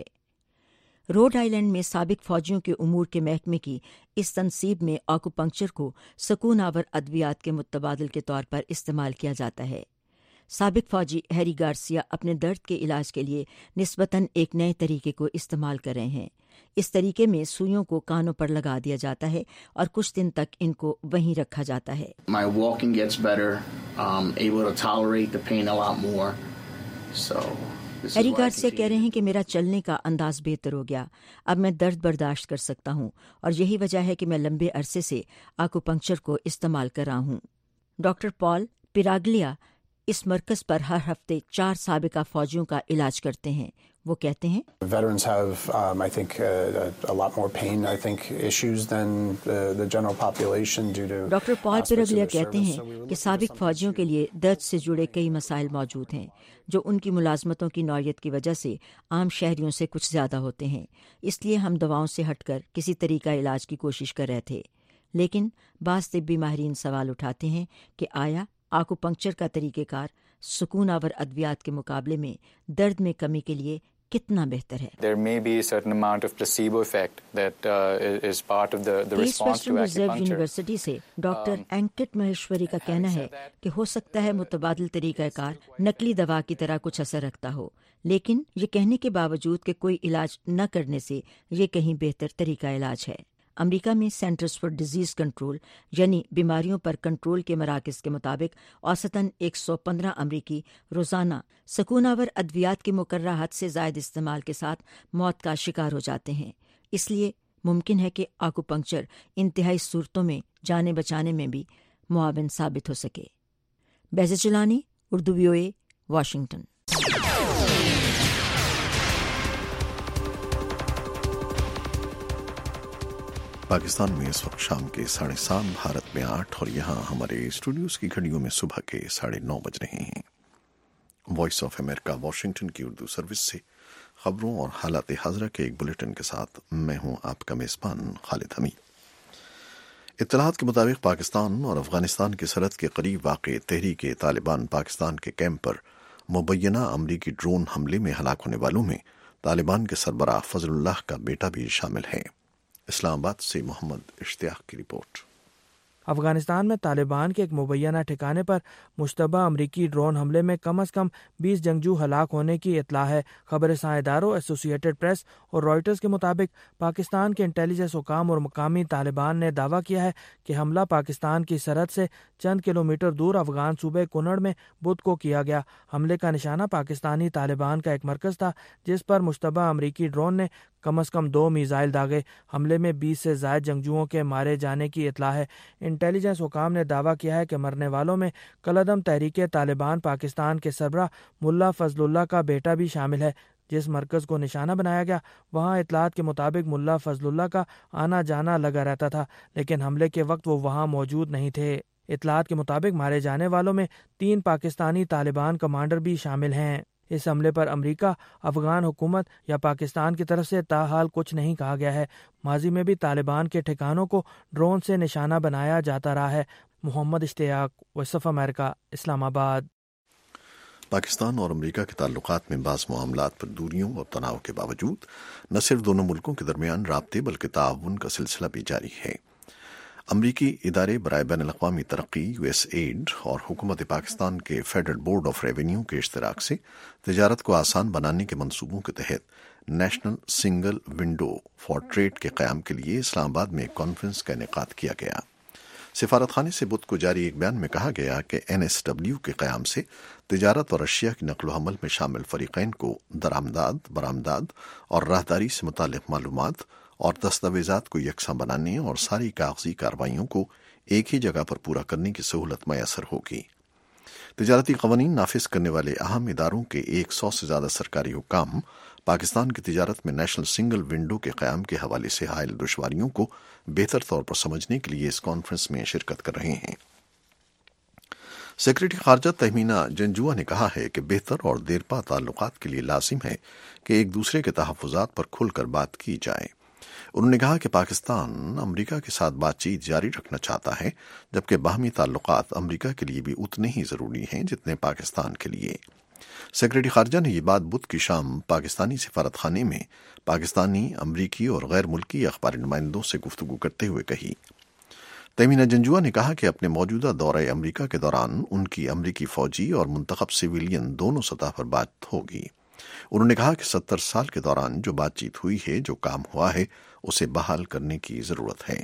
रोड आइलैंड में साबिक फौजियों के उमूर के महकमे की इस तनसीब में आकुपंक्चर को सुकून आवर अद्वियात के मुतबादल के तौर पर इस्तेमाल किया जाता है। साबिक फौजी हैरी गार्सिया अपने दर्द के इलाज के लिए निस्बतन एक नए तरीके को इस्तेमाल कर रहे हैं। इस तरीके में सुइयों को कानों पर लगा दिया जाता है और कुछ दिन तक इनको वहीं रखा जाता है। My walking gets better, able to tolerate the pain a lot more. So Harry Garcia कह रहे हैं कि मेरा चलने का अंदाज बेहतर हो गया, अब मैं दर्द बर्दाश्त कर सकता हूं और यही वजह है कि मैं लंबे अरसे से आकुपंक्चर को इस्तेमाल कर रहा हूं। डॉक्टर पॉल पिराग्लिया इस मरकज पर हर हफ्ते 4 साबिका फौजियों का इलाज करते हैं। वो कहते हैं Veterans have, I think, a lot more pain, I think, issues than the general population due to doctor Paul Piraglia कहते हैं कि साबिक फौजियों के लिए दर्द से जुड़े कई मसाइल मौजूद हैं जो उनकी मुलाजमतों की नौयत की वजह से आम शहरियों से कुछ ज़्यादा होते हैं। इसलिए हम दवाओं से हटकर किसी तरीका इलाज की कोशिश कर रहे थे, लेकिन बाज़ तिब्बी माहिरीन सवाल उठाते हैं कि आया आकुपंक्चर का तरीक़ेकार सुकून आवर अद्वियात के मुकाबले में दर्द में कमी के लिए कितना बेहतर है। There may be a certain amount of placebo effect that is part of the response to acupuncture. University से डॉक्टर अंकित महेश्वरी का कहना है कि हो सकता है मुतबादिल तरीक़ाकार नकली दवा की तरह कुछ असर रखता हो, लेकिन ये कहने के बावजूद कि कोई इलाज न करने से ये कहीं बेहतर तरीका इलाज है। अमेरिका में सेंटर्स फॉर डिजीज कंट्रोल यानी बीमारियों पर कंट्रोल के मराकज़ के मुताबिक औसतन 115 अमरीकी रोज़ाना सुकून आवर अद्वियात के मुकर्ररा हद से ज़ायद इस्तेमाल के साथ मौत का शिकार हो जाते हैं। इसलिए मुमकिन है कि आकुपंक्चर इंतहाई सूरतों में जाने बचाने में भी मुआविन साबित हो सके। Baiza Jilani, Urdu VOA, Washington. पाकिस्तान में इस वक्त शाम के 7:30, भारत में 8 और यहाँ हमारे स्टूडियोज की घड़ियों में सुबह के 9:30 बज रहे हैं। वॉइस ऑफ अमेरिका वाशिंगटन की उर्दू सर्विस से खबरों और हालात हाजरा के एक बुलेटिन के साथ मैं हूँ आपका मेज़बान खालिद हमीद। इत्तलात के मुताबिक पाकिस्तान और अफगानिस्तान की सरहद के करीब वाक़ तहरीक तालिबान पाकिस्तान के कैंप पर मुबैना अमरीकी ड्रोन हमले में हलाक होने वालों में तालिबान के सरबराह फजलुल्लाह का बेटा भी शामिल है। इस्लामाबाद से मोहम्मद इश्तियाक की रिपोर्ट। अफगानिस्तान में तालिबान के एक मुबैना ठिकाने पर मुश्तबा अमरीकी ड्रोन हमले में कम से कम 20 जंगजू हलाक होने की इत्तला है। खबरसां इदारों एसोसिएटेड प्रेस और रॉयटर्स के मुताबिक पाकिस्तान के इंटेलिजेंस हुकाम और मकामी तालिबान ने दावा किया है कि हमला पाकिस्तान की सरहद से चंद किलोमीटर दूर अफगान सूबे कुनड़ में बुध को किया गया। हमले का निशाना पाकिस्तानी तालिबान का एक मरकज था जिस पर मुश्तबा अमरीकी ड्रोन ने कम से कम 2 मिसाइल दागे। हमले में 20 से ज़ायद जंगजुओं के मारे जाने की इत्तला है। इंटेलिजेंस हुकाम ने दावा किया है कि मरने वालों में कलअदम तहरीक तालिबान पाकिस्तान के सरबराह मुल्ला फजलुल्लाह का बेटा भी शामिल है। जिस मरकज को निशाना बनाया गया वहां इत्तलात के मुताबिक मुल्ला फजलुल्लाह का आना जाना लगा रहता था, लेकिन हमले के वक्त वो वहां मौजूद नहीं थे। इत्तलात के मुताबिक मारे जाने वालों में 3 पाकिस्तानी तालिबान कमांडर भी शामिल हैं। इस हमले पर अमेरिका, अफगान हुकूमत या पाकिस्तान की तरफ से ताहाल कुछ नहीं कहा गया है। माजी में भी तालिबान के ठिकानों को ड्रोन से निशाना बनाया जाता रहा है। Mohammad Ishtiaq, voice of America, Islamabad. Pakistan और अमेरिका के ताल्लुकात में बाज़ मामलात पर दूरियों और तनाव के बावजूद न सिर्फ दोनों मुल्कों के दरमियान राब्ते बल्कि ताउन का सिलसिला भी जारी है। अमरीकी इदारे बराए बैनुल-अक़वामी तरक्की USAID और हुकूमत पाकिस्तान के फेडरल बोर्ड ऑफ रेवेन्यू के इश्तिराक से तिजारत को आसान बनाने के मंसूबों के तहत national single window for trade के क़याम के लिए इस्लामाबाद में एक कॉन्फ्रेंस का इनेकाद किया गया। सिफारत खाने से बुध को जारी एक बयान में कहा गया कि NSW के क़याम से तिजारत और अशिया की नकल हमल में शामिल फरीक़ैन को दरामदाद, बरामदाद और राहदारी से मुताल्लिक़ मालूमात और दस्तावेज़ात को यकसां बनाने और सारी कागजी कार्रवाइयों को एक ही जगह पर पूरा करने की सहूलत मैसर होगी। तिजारती क़वानीन नाफिज करने वाले अहम इदारों के 100 से ज़्यादा सरकारी हुकाम पाकिस्तान की तिजारत में नेशनल सिंगल विंडो के क़याम के हवाले से हायल दुश्वारियों को बेहतर तौर पर समझने के लिए इस कॉन्फ्रेंस में शिरकत कर रहे हैं। सेक्रेटरी खारजा तहमीना जंजुआ ने कहा है कि बेहतर और देरपा ताल्लुकात के लिए लाजिम है कि एक दूसरे के तहफ़्फ़ुज़ात पर खुलकर बात की जाए। उन्होंने कहा कि पाकिस्तान अमेरिका के साथ बातचीत जारी रखना चाहता है, जबकि बाहमी ताल्लुकात अमेरिका के लिए भी उतने ही ज़रूरी हैं जितने पाकिस्तान के लिए। सेक्रेटरी खारजा ने ये बात बुध की शाम पाकिस्तानी सिफारत खाने में पाकिस्तानी, अमरीकी और गैर मुल्की अखबारी नुमाइंदों से गुफ्तगू करते हुए कही। तहमीना जंजुआ ने कहा कि अपने मौजूदा दौरे अमरीका के दौरान उनकी अमरीकी फौजी और मुंतखब सिविलियन दोनों सतह पर बात होगी। उन्होंने कहा कि 70 साल के दौरान जो बातचीत हुई है, जो काम हुआ है, उसे बहाल करने की जरूरत है।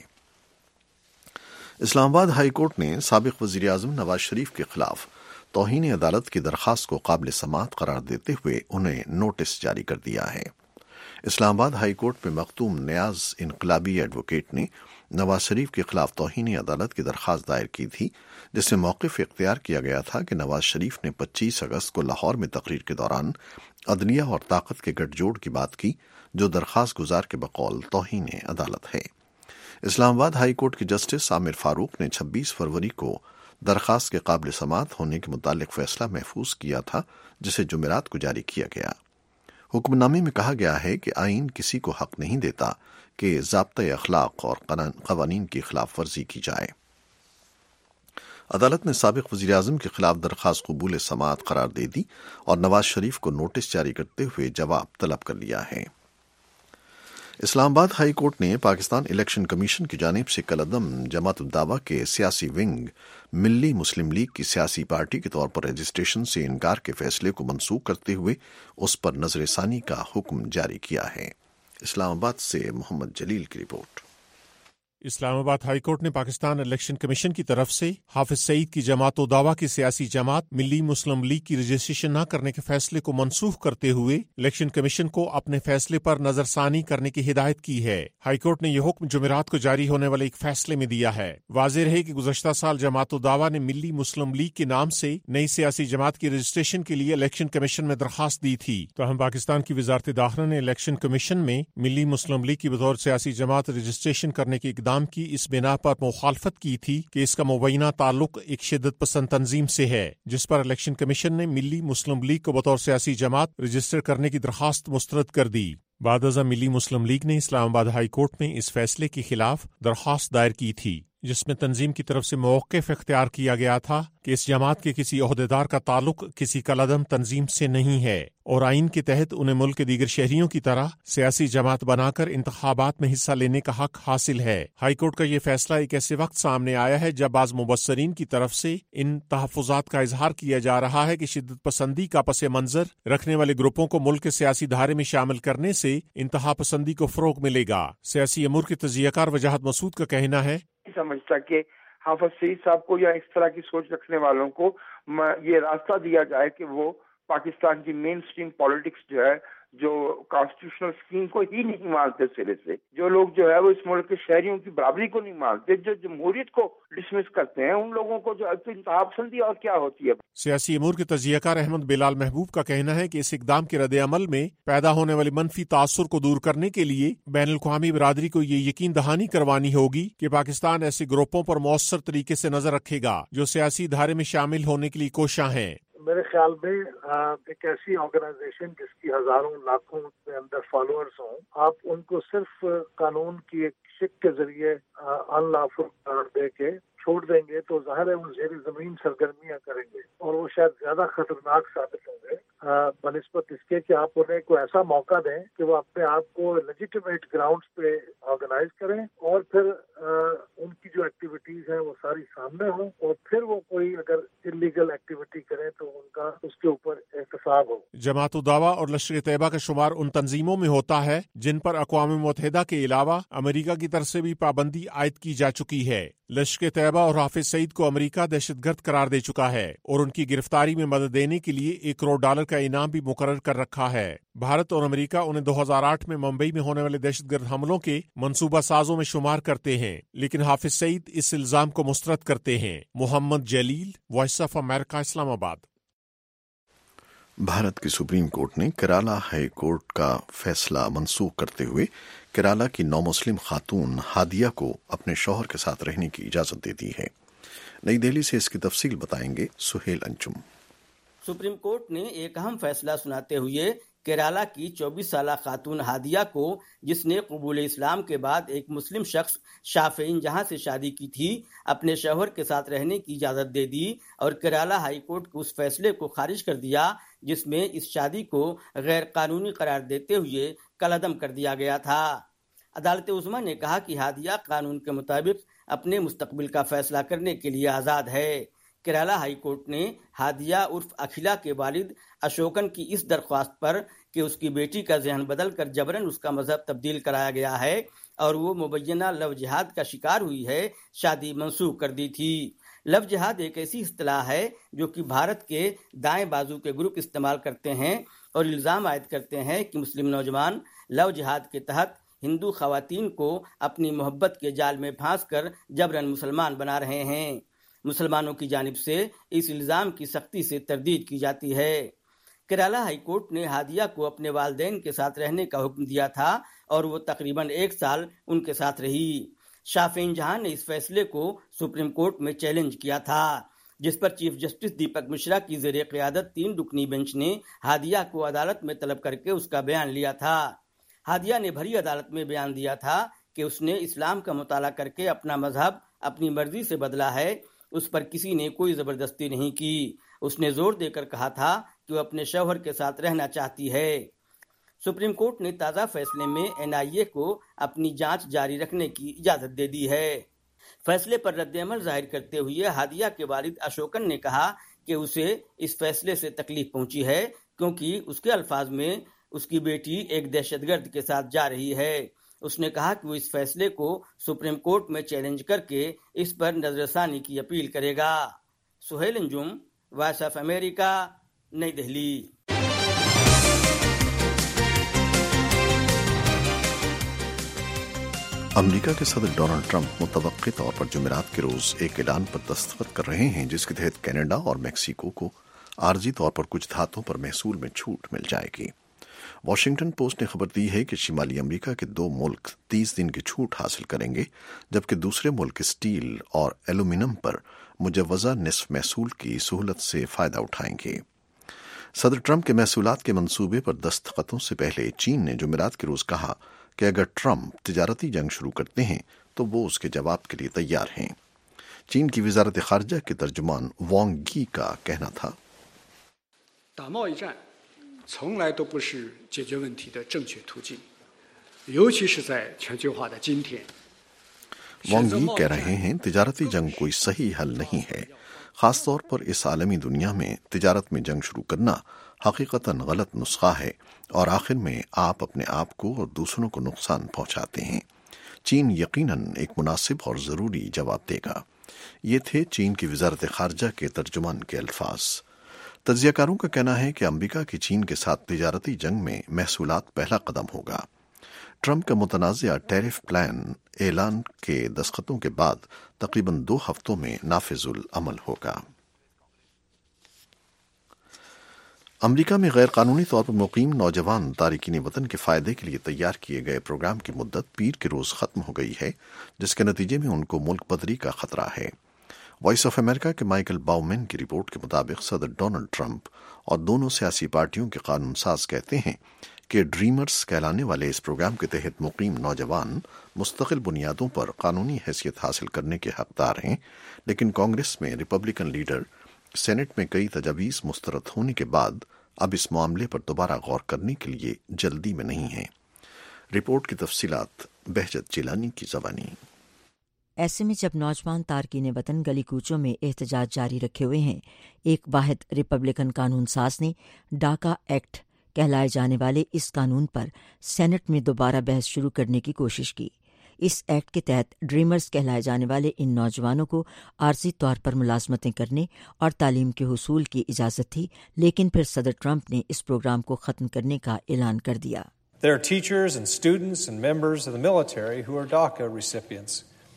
इस्लामाबाद हाई कोर्ट ने साबिक वजीर आज़म नवाज शरीफ के खिलाफ तौहीन अदालत की दरखास्त को काबिल समाअत करार देते हुए उन्हें नोटिस जारी कर दिया है। इस्लामाबाद हाई कोर्ट में मखतूम नियाज इनकलाबी एडवोकेट ने नवाज शरीफ के खिलाफ तौहीन अदालत की दरखास्त दायर की थी, जिसमें मौक़िफ़ इख्तियार किया गया था कि नवाज शरीफ ने 25 अगस्त को लाहौर में तकरीर के दौरान अदलिया और ताकत के गठजोड़ की बात की, जो दरखास्त गुजार के बकौल तौहीन अदालत है। इस्लामाबाद हाई कोर्ट के जस्टिस आमिर फारूक ने 26 फरवरी को दरखास्त के काबिल समाअत होने के मुतालिक फैसला महफूज किया था, जिसे जुमेरात को जारी किया गया। हुक्मनामे में कहा गया है कि आईन किसी को हक नहीं देता कि ज़ाब्ता अखलाक और क़वानीन की खिलाफ वर्जी की जाए। अदालत ने साबिक वज़ीर आज़म के खिलाफ दरखास्त कबूल समाअत करार दे दी और नवाज शरीफ को नोटिस जारी करते हुए जवाब तलब कर लिया है। इस्लामाबाद हाई कोर्ट ने पाकिस्तान इलेक्शन कमीशन की जानिब से कलअदम जमात-उद-दावा के सियासी विंग मिल्ली मुस्लिम लीग की सियासी पार्टी के तौर पर रजिस्ट्रेशन से इनकार के फैसले को मनसूख करते हुए उस पर नजरसानी का हुक्म जारी किया है। इस्लामाबाद से मोहम्मद जलील की रिपोर्ट। اسلام آباد ہائی کورٹ نے پاکستان الیکشن کمیشن کی طرف سے حافظ سعید کی جماعت و دعویٰ کی سیاسی جماعت ملی مسلم لیگ کی رجسٹریشن نہ کرنے کے فیصلے کو منسوخ کرتے ہوئے الیکشن کمیشن کو اپنے فیصلے پر نظر ثانی کرنے کی ہدایت کی ہے۔ ہائی کورٹ نے یہ حکم جمعرات کو جاری ہونے والے ایک فیصلے میں دیا ہے۔ واضح رہے کہ گزشتہ سال جماعت و دعویٰ نے ملی مسلم لیگ کے نام سے نئی سیاسی جماعت کی رجسٹریشن کے لیے الیکشن کمیشن میں درخواست دی تھی، تاہم پاکستان کی وزارت داخلہ نے الیکشن کمیشن میں ملی مسلم لیگ کی بطور سیاسی جماعت رجسٹریشن کرنے کے اقدام کی اس بنا پر مخالفت کی تھی کہ اس کا مبینہ تعلق ایک شدت پسند تنظیم سے ہے، جس پر الیکشن کمیشن نے ملی مسلم لیگ کو بطور سیاسی جماعت رجسٹر کرنے کی درخواست مسترد کر دی۔ بعد ازاں ملی مسلم لیگ نے اسلام آباد ہائی کورٹ میں اس فیصلے کے خلاف درخواست دائر کی تھی، جس میں تنظیم کی طرف سے موقف اختیار کیا گیا تھا کہ اس جماعت کے کسی عہدیدار کا تعلق کسی کالعدم تنظیم سے نہیں ہے اور آئین کے تحت انہیں ملک کے دیگر شہریوں کی طرح سیاسی جماعت بنا کر انتخابات میں حصہ لینے کا حق حاصل ہے۔ ہائی کورٹ کا یہ فیصلہ ایک ایسے وقت سامنے آیا ہے جب بعض مبصرین کی طرف سے ان تحفظات کا اظہار کیا جا رہا ہے کہ شدت پسندی کا پس منظر رکھنے والے گروپوں کو ملک کے سیاسی دھارے میں شامل کرنے سے انتہا پسندی کو فروغ ملے گا۔ سیاسی امور کے تجزیہ کار وجاہت مسعود کا کہنا ہے سمجھتا کہ حافظ سعید صاحب کو یا اس طرح کی سوچ رکھنے والوں کو یہ راستہ دیا جائے کہ وہ پاکستان کی مین سٹریم پالیٹکس جو ہے، جو کانسٹیٹیوشنل اسکیم کو ہی نہیں مانتے سرے سے، جو لوگ جو ہے وہ اس ملک کے شہریوں کی برابری کو نہیں مانتے، جو جمہوریت کو ڈسمس کرتے ہیں، ان لوگوں کو جو انتہا پسندی اور کیا ہوتی ہے۔ سیاسی امور کے تجزیہ کار احمد بلال محبوب کا کہنا ہے کہ اس اقدام کے رد عمل میں پیدا ہونے والے منفی تاثر کو دور کرنے کے لیے بین الاقوامی برادری کو یہ یقین دہانی کروانی ہوگی کہ پاکستان ایسے گروپوں پر مؤثر طریقے سے نظر رکھے گا جو سیاسی دھارے میں شامل ہونے کے لیے کوشاں ہیں۔ میرے خیال میں ایک ایسی آرگنائزیشن جس کی ہزاروں لاکھوں کے اندر فالوورز ہوں، آپ ان کو صرف قانون کی ایک شک کے ذریعے ان لافل قرار دے کے چھوڑ دیں گے تو ظاہر ہے وہ زیر زمین سرگرمیاں کریں گے اور وہ شاید زیادہ خطرناک ثابت ہوں گے بنسبت اس کے کہ آپ انہیں کوئی ایسا موقع دیں کہ وہ اپنے آپ کو لیجیٹیمیٹ گراؤنڈز پہ آرگنائز کریں اور پھر ان کی جو ایکٹیویٹیز ہیں وہ ساری سامنے ہوں اور پھر وہ کوئی اگر انلیگل ایکٹیویٹی کریں تو ان کا اس کے اوپر احتساب ہو۔ جماعت الدعوہ اور لشکر طیبہ کا شمار ان تنظیموں میں ہوتا ہے جن پر اقوام متحدہ کے علاوہ امریکہ کی طرف سے بھی پابندی عائد کی جا چکی ہے۔ لشکر طیبہ اور حافظ سعید کو امریکہ دہشت گرد قرار دے چکا ہے اور ان کی گرفتاری میں مدد دینے کے لیے $1 کروڑ کا انعام بھی مقرر کر رکھا ہے۔ بھارت اور امریکہ انہیں 2008 میں ممبئی میں ہونے والے دہشت گرد حملوں کے منصوبہ سازوں میں شمار کرتے ہیں، لیکن حافظ سعید اس الزام کو مسترد کرتے ہیں۔ محمد جلیل، وائس آف امریکہ، اسلام آباد۔ بھارت کی سپریم کورٹ نے کیرالہ ہائی کورٹ کا فیصلہ منسوخ کرتے ہوئے کیرالہ کی نو مسلم خاتون ہادیہ کو اپنے شوہر کے ساتھ رہنے کی اجازت دے دی ہے۔ نئی دہلی سے اس کی تفصیل بتائیں گے سہیل انجم۔ سپریم کورٹ نے ایک اہم فیصلہ سناتے ہوئے کیرالہ کی 24 سالہ خاتون ہادیہ کو، جس نے قبول اسلام کے بعد ایک مسلم شخص شافعین جہاں سے شادی کی تھی، اپنے شوہر کے ساتھ رہنے کی اجازت دے دی اور کیرالہ ہائی کورٹ کے اس فیصلے کو خارج کر دیا جس میں اس شادی کو غیر قانونی قرار دیتے ہوئے کالعدم کر دیا گیا تھا۔ عدالت عظمیٰ نے کہا کہ ہادیہ قانون کے مطابق اپنے مستقبل کا فیصلہ کرنے کے لیے آزاد ہے۔ کیرالہ ہائی کورٹ نے ہادیہ عرف اکھلا کے والد اشوکن کی اس درخواست پر کہ اس کی بیٹی کا ذہن بدل کر جبراً اس کا مذہب تبدیل کرایا گیا ہے اور وہ مبینہ لو جہاد کا شکار ہوئی ہے، شادی منسوخ کر دی تھی۔ لو جہاد ایک ایسی اصطلاح ہے جو کہ بھارت کے دائیں بازو کے گروپ استعمال کرتے ہیں اور الزام عائد کرتے ہیں کہ مسلم نوجوان لو جہاد کے تحت ہندو خواتین کو اپنی محبت کے جال میں پھانس کر جبراً مسلمان بنا رہے ہیں۔ مسلمانوں کی جانب سے اس الزام کی سختی سے تردید کی جاتی ہے۔ کیرالہ ہائی کورٹ نے ہادیہ کو اپنے والدین کے ساتھ رہنے کا حکم دیا تھا اور وہ تقریباً 1 سال ان کے ساتھ رہی۔ شافعین جہاں نے اس فیصلے کو سپریم کورٹ میں چیلنج کیا تھا، جس پر چیف جسٹس دیپک مشرا کی زیر قیادت 3 رکنی بینچ نے ہادیہ کو عدالت میں طلب کر کے اس کا بیان لیا تھا۔ ہادیہ نے بھری عدالت میں بیان دیا تھا کہ اس نے اسلام کا مطالعہ کر کے اپنا مذہب اپنی مرضی سے بدلا ہے، اس پر کسی نے کوئی زبردستی نہیں کی۔ اس نے زور دے کر کہا تھا کہ وہ اپنے شوہر کے ساتھ رہنا چاہتی ہے۔ سپریم کورٹ نے تازہ فیصلے میں NIA کو اپنی جانچ جاری رکھنے کی اجازت دے دی ہے۔ فیصلے پر رد عمل ظاہر کرتے ہوئے ہادیہ کے والد اشوکن نے کہا کہ اسے اس فیصلے سے تکلیف پہنچی ہے کیونکہ اس کے الفاظ میں اس کی بیٹی ایک دہشت گرد کے ساتھ جا رہی ہے۔ اس نے کہا کہ وہ اس فیصلے کو سپریم کورٹ میں چیلنج کر کے اس پر نظر ثانی کی اپیل کرے گا۔ Suhail Anjum, voice of America, نئی دہلی۔ امریکہ کے صدر ڈونلڈ ٹرمپ متوقع طور پر جمعرات کے روز ایک اعلان پر دستخط کر رہے ہیں جس کے تحت کینیڈا اور میکسیکو کو عارضی طور پر کچھ دھاتوں پر محصول میں چھوٹ مل جائے گی۔ واشنگٹن پوسٹ نے خبر دی ہے کہ شمالی امریکہ کے 2 ملک 30 دن کی چھوٹ حاصل کریں گے، جبکہ دوسرے ملک اسٹیل اور ایلومینیم پر مجوزہ نصف محصول کی سہولت سے فائدہ اٹھائیں گے۔ صدر ٹرمپ کے محصولات کے منصوبے پر دستخطوں سے پہلے چین نے جمعرات کے روز کہا کہ اگر ٹرمپ تجارتی جنگ شروع کرتے ہیں تو وہ اس کے جواب کے لیے تیار ہیں۔ چین کی وزارت خارجہ کے ترجمان وانگ گی کا کہنا تھا، 打贸易战从来都不是解决问题的正确途径，尤其是在全球化的今天。 وانگ گی کہہ رہے ہیں تجارتی جنگ کوئی صحیح حل نہیں ہے، خاص طور پر اس عالمی دنیا میں تجارت میں جنگ شروع کرنا حقیقتاً غلط نسخہ ہے اور آخر میں آپ اپنے آپ کو اور دوسروں کو نقصان پہنچاتے ہیں۔ چین یقیناً ایک مناسب اور ضروری جواب دے گا۔ یہ تھے چین کی وزارت خارجہ کے ترجمان کے الفاظ۔ تجزیہ کاروں کا کہنا ہے کہ امریکہ کی چین کے ساتھ تجارتی جنگ میں محصولات پہلا قدم ہوگا۔ ٹرمپ کا متنازع ٹیرف پلان اعلان کے دستخطوں کے بعد تقریباً 2 ہفتوں میں نافذ العمل ہوگا۔ امریکہ میں غیر قانونی طور پر مقیم نوجوان تارکین وطن کے فائدے کے لیے تیار کیے گئے پروگرام کی مدت پیر کے روز ختم ہو گئی ہے، جس کے نتیجے میں ان کو ملک بدری کا خطرہ ہے۔ وائس آف امریکہ کے مائیکل باؤمین کی رپورٹ کے مطابق صدر ڈونلڈ ٹرمپ اور دونوں سیاسی پارٹیوں کے قانون ساز کہتے ہیں کہ ڈریمرز کہلانے والے اس پروگرام کے تحت مقیم نوجوان مستقل بنیادوں پر قانونی حیثیت حاصل کرنے کے حقدار ہیں، لیکن کانگریس میں ریپبلکن لیڈر سینٹ میں کئی تجاویز مسترد ہونے کے بعد اب اس معاملے پر دوبارہ غور کرنے کے لیے جلدی میں نہیں ہیں۔ رپورٹ کی تفصیلات بہجت جیلانی کی زبانی۔ ایسے میں جب نوجوان تارکین وطن گلی کوچوں میں احتجاج جاری رکھے ہوئے ہیں، ایک واحد ریپبلکن قانون ساز نے ڈاکا ایکٹ کہلائے جانے والے اس قانون پر سینٹ میں دوبارہ بحث شروع کرنے کی کوشش کی۔ اس ایکٹ کے تحت ڈریمرز کہلائے جانے والے ان نوجوانوں کو عارضی طور پر ملازمتیں کرنے اور تعلیم کے حصول کی اجازت تھی، لیکن پھر صدر ٹرمپ نے اس پروگرام کو ختم کرنے کا اعلان کر دیا۔ There are teachers and students and members of the military who are DACA recipients.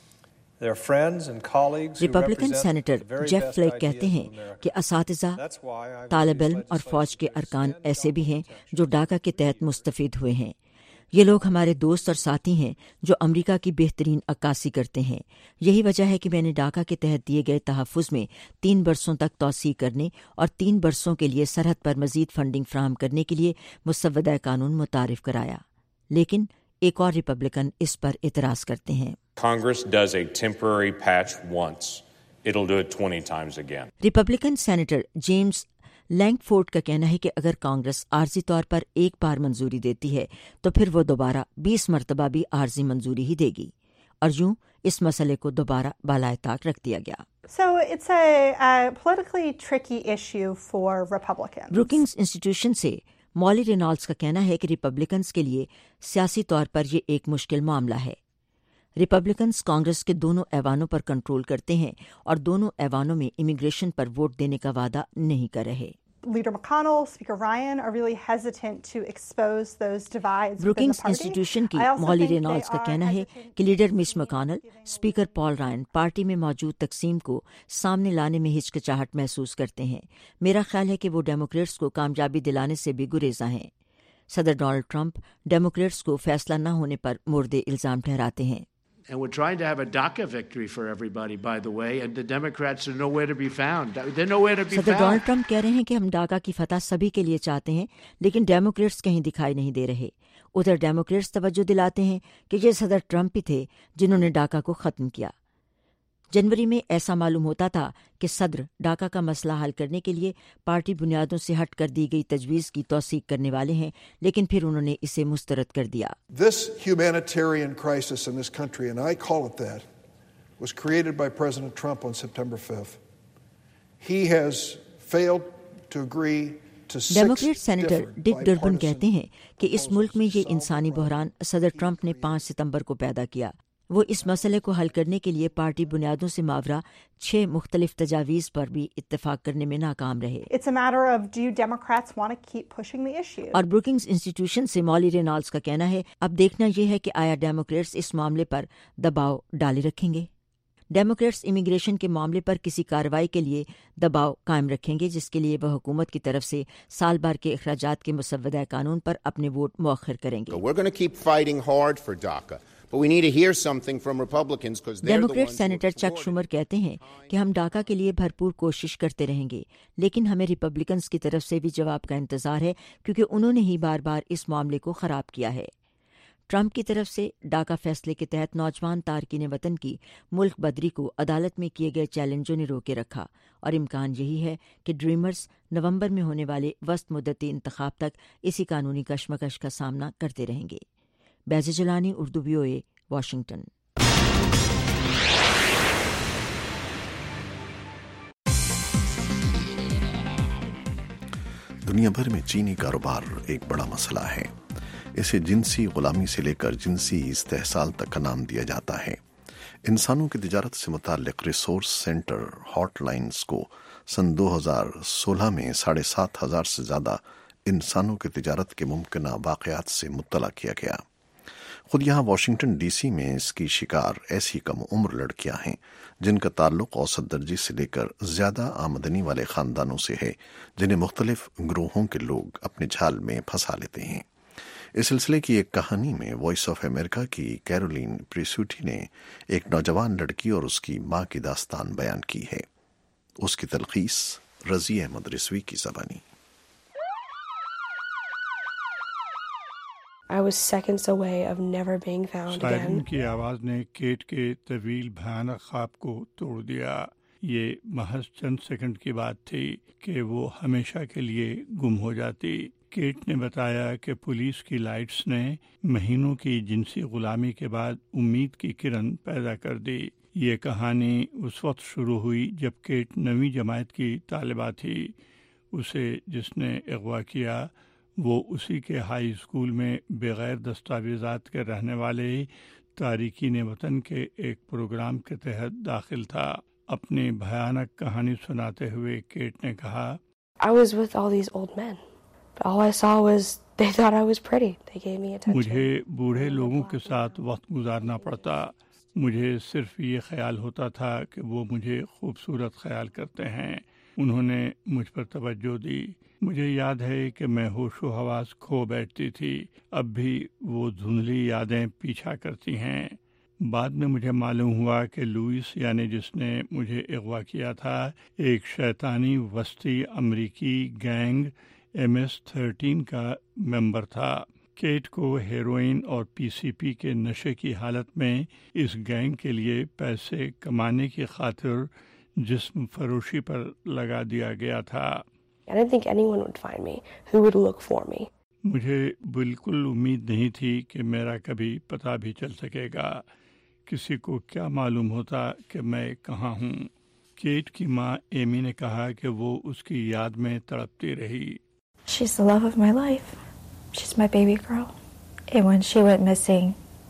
Republican senator Jeff Flake کہتے ہیں کہ اساتذہ، طالب علم اور فوج کے ارکان ایسے بھی ہیں جو ڈاکا کے تحت مستفید ہوئے ہیں۔ یہ لوگ ہمارے دوست اور ساتھی ہیں جو امریکہ کی بہترین عکاسی کرتے ہیں۔ یہی وجہ ہے کہ میں نے ڈاکا کے تحت دیے گئے تحفظ میں 3 برسوں تک توسیع کرنے اور 3 برسوں کے لیے سرحد پر مزید فنڈنگ فراہم کرنے کے لیے مسودہ قانون متعارف کرایا، لیکن ایک اور ریپبلکن اس پر اعتراض کرتے ہیں۔ Congress does a temporary patch once. It'll do it 20 times again. Republican senator James Lankford کا کہنا ہے کہ اگر کانگریس عارضی طور پر ایک بار منظوری دیتی ہے تو پھر وہ دوبارہ 20 مرتبہ بھی عارضی منظوری ہی دے گی، اور یوں اس مسئلے کو دوبارہ بالائے طاق رکھ دیا گیا۔ So it's a politically tricky issue for Republicans. Brookings Institution سے مولی رینالڈز کا کہنا ہے کہ ریپبلکنز کے لیے سیاسی طور پر یہ ایک مشکل معاملہ ہے۔ ریپبلکنز کانگریس کے دونوں ایوانوں پر کنٹرول کرتے ہیں اور دونوں ایوانوں میں امیگریشن پر ووٹ دینے کا وعدہ نہیں کر رہے۔ Leader McConnell, Speaker Ryan are really hesitant to expose those divides within the Brookings party. Institution کی مولی رینالڈز کا کہنا ہے کہ leader Mitch McConnell, speaker Paul Ryan party میں موجود تقسیم کو سامنے لانے میں ہچکچاہٹ محسوس کرتے ہیں۔ میرا خیال ہے کہ وہ ڈیموکریٹس کو کامیابی دلانے سے بھی گریزاں ہیں۔ صدر ڈونلڈ ٹرمپ ڈیموکریٹس کو فیصلہ نہ ہونے پر مورد الزام ٹھہراتے ہیں۔ And we're trying to have a DACA victory for everybody, by the way, and the Democrats are nowhere to be found. They're nowhere to be صدر found. ڈونلڈ ٹرمپ کہہ رہے ہیں کہ ہم ڈاکا کی فتح سبھی کے لیے چاہتے ہیں، لیکن ڈیموکریٹس کہیں دکھائی نہیں دے رہے۔ ادھر ڈیموکریٹس توجہ دلاتے ہیں کہ یہ صدر ٹرمپ ہی تھے جنہوں نے ڈاکا کو ختم کیا۔ جنوری میں ایسا معلوم ہوتا تھا کہ صدر ڈاکا کا مسئلہ حل کرنے کے لیے پارٹی بنیادوں سے ہٹ کر دی گئی تجویز کی توثیق کرنے والے ہیں، لیکن پھر انہوں نے اسے مسترد کر دیا۔ This humanitarian crisis in this country, and I call it that, was created by President Trump on September 5th. He has failed to agree Democrat senator Dick Durbin کہتے ہیں کہ اس ملک میں یہ انسانی بحران صدر ٹرمپ نے 5 ستمبر کو پیدا کیا. وہ اس مسئلے کو حل کرنے کے لیے پارٹی بنیادوں سے ماورا 6 مختلف تجاویز پر بھی اتفاق کرنے میں ناکام رہے. اور بروکنگز انسٹیٹیوشن سے مولی رینالڈز کا کہنا ہے اب دیکھنا یہ ہے کہ آیا ڈیموکریٹس اس معاملے پر دباؤ ڈالے رکھیں گے. ڈیموکریٹس امیگریشن کے معاملے پر کسی کارروائی کے لیے دباؤ قائم رکھیں گے جس کے لیے وہ حکومت کی طرف سے سال بھر کے اخراجات کے مسودہ قانون پر اپنے ووٹ مؤخر کریں گے. ڈیموکریٹ سینیٹر چک شومر کہتے ہیں کہ ہم ڈاکا کے لیے بھرپور کوشش کرتے رہیں گے لیکن ہمیں ریپبلکنز کی طرف سے بھی جواب کا انتظار ہے کیونکہ انہوں نے ہی بار بار اس معاملے کو خراب کیا ہے. ٹرمپ کی طرف سے ڈاکا فیصلے کے تحت نوجوان تارکین وطن کی ملک بدری کو عدالت میں کیے گئے چیلنجوں نے روکے رکھا اور امکان یہی ہے کہ ڈریمرز نومبر میں ہونے والے وسط مدتی انتخاب تک اسی قانونی کشمکش کا سامنا کرتے رہیں گے. Baiza Jilani, Urdu VOA، Washington. دنیا بھر میں چینی کاروبار ایک بڑا مسئلہ ہے. اسے جنسی غلامی سے لے کر جنسی استحصال تک کا نام دیا جاتا ہے. انسانوں کی تجارت سے متعلق ریسورس سینٹر ہاٹ لائنز کو سن 2016 میں 7,500 سے زیادہ انسانوں کی تجارت کے ممکنہ واقعات سے مطلع کیا گیا. خود یہاں واشنگٹن DC میں اس کی شکار ایسی کم عمر لڑکیاں ہیں جن کا تعلق اوسط درجے سے لے کر زیادہ آمدنی والے خاندانوں سے ہے جنہیں مختلف گروہوں کے لوگ اپنے جھال میں پھنسا لیتے ہیں. اس سلسلے کی ایک کہانی میں وائس آف امریکہ کی کیرولین پریسوٹی نے ایک نوجوان لڑکی اور اس کی ماں کی داستان بیان کی ہے. اس کی تلخیص رضی احمد رضوی کی زبانی. I was seconds away of never being found again. Siren کی آواز نے کیٹ کے طویل بھیانک خواب کو توڑ دیا. یہ محض چند سیکنڈ کی بات تھی کہ وہ ہمیشہ کے لیے گم ہو جاتی. کیٹ نے بتایا کہ پولیس کی لائٹس نے مہینوں کی جنسی غلامی کے بعد امید کی کرن پیدا کر دی. یہ کہانی اس وقت شروع ہوئی جب کیٹ 9ویں جماعت کی طالبہ تھی. اسے جس نے اغوا کیا وہ اسی کے ہائی اسکول میں بغیر دستاویزات کے رہنے والے تارکین وطن کے ایک پروگرام کے تحت داخل تھا. اپنی بھیانک کہانی سناتے ہوئے کیٹ نے کہا I was with all these old men. But all I saw was they thought I was pretty. They gave me attention. مجھے بوڑھے لوگوں کے ساتھ وقت گزارنا پڑتا. مجھے صرف یہ خیال ہوتا تھا کہ وہ مجھے خوبصورت خیال کرتے ہیں. انہوں نے مجھ پر توجہ دی. مجھے یاد ہے کہ میں ہوش و حواس کھو بیٹھتی تھی. اب بھی وہ دھندلی یادیں پیچھا کرتی ہیں. بعد میں مجھے معلوم ہوا کہ لوئس یعنی جس نے مجھے اغوا کیا تھا ایک شیطانی وسطی امریکی گینگ MS-13 کا ممبر تھا. کیٹ کو ہیروئن اور PCP کے نشے کی حالت میں اس گینگ کے لیے پیسے کمانے کی خاطر جسم فروشی پر لگا دیا گیا تھا. I didn't think anyone would find me who would look for me. مجھے بالکل امید نہیں تھی کہ میرا کبھی پتہ بھی چل سکے گا. کسی کو کیا معلوم ہوتا کہ میں کہاں ہوں. کیٹ کی ماں ایمی نے کہا کہ وہ اس کی یاد میں تڑپتی رہی. She's the love of my life. She's my baby girl. And when she went missing,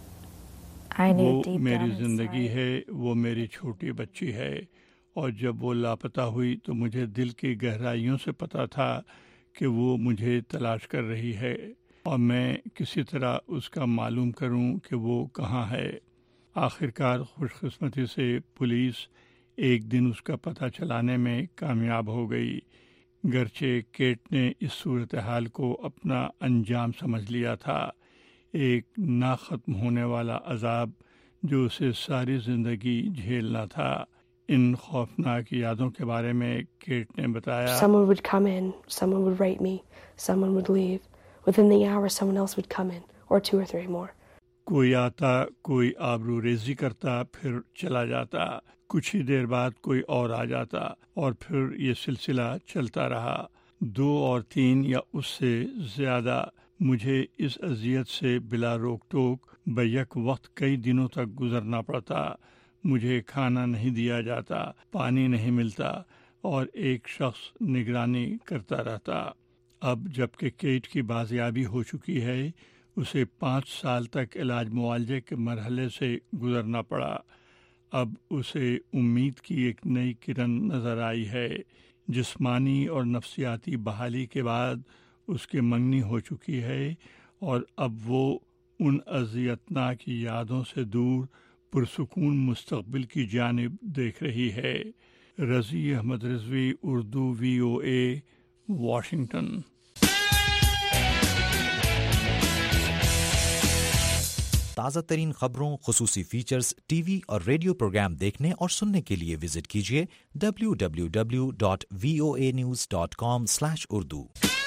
I knew deep down inside. وہ میری زندگی ہے, وہ میری چھوٹی بچی ہے. اور جب وہ لاپتہ ہوئی تو مجھے دل کی گہرائیوں سے پتا تھا کہ وہ مجھے تلاش کر رہی ہے اور میں کسی طرح اس کا معلوم کروں کہ وہ کہاں ہے. آخرکار خوش قسمتی سے پولیس ایک دن اس کا پتہ چلانے میں کامیاب ہو گئی. گرچہ کیٹ نے اس صورتحال کو اپنا انجام سمجھ لیا تھا, ایک نہ ختم ہونے والا عذاب جو اسے ساری زندگی جھیلنا تھا. ان خوفناک یادوں کے بارے میں کیٹ نے بتایا Someone would come in, someone would rape me, someone would leave. Within the hour someone else would come in, or 2 or 3 more. کوئی آتا, کوئی آبرو ریزی کرتا, پھر چلا جاتا. کچھ ہی دیر بعد کوئی اور آ جاتا اور پھر یہ سلسلہ چلتا رہا. 2 اور 3 یا اس سے زیادہ. مجھے اس اذیت سے بلا روک ٹوک بیک وقت کئی دنوں تک گزرنا پڑتا. مجھے کھانا نہیں دیا جاتا, پانی نہیں ملتا اور ایک شخص نگرانی کرتا رہتا. اب جبکہ کیٹ کی بازیابی ہو چکی ہے، اسے 5 سال تک علاج معالجے کے مرحلے سے گزرنا پڑا۔ اب اسے امید کی ایک نئی کرن نظر آئی ہے۔ جسمانی اور نفسیاتی بحالی کے بعد اس کے منگنی ہو چکی ہے اور اب وہ ان اذیتناک یادوں سے دور پرسکون مستقبل کی جانب دیکھ رہی ہے۔ Razi Ahmed Rizvi, Urdu VOA، Washington. تازہ ترین خبروں، خصوصی فیچرز، ٹی وی اور ریڈیو پروگرام دیکھنے اور سننے کے لیے وزٹ کیجیے www.voanews.com/urdu۔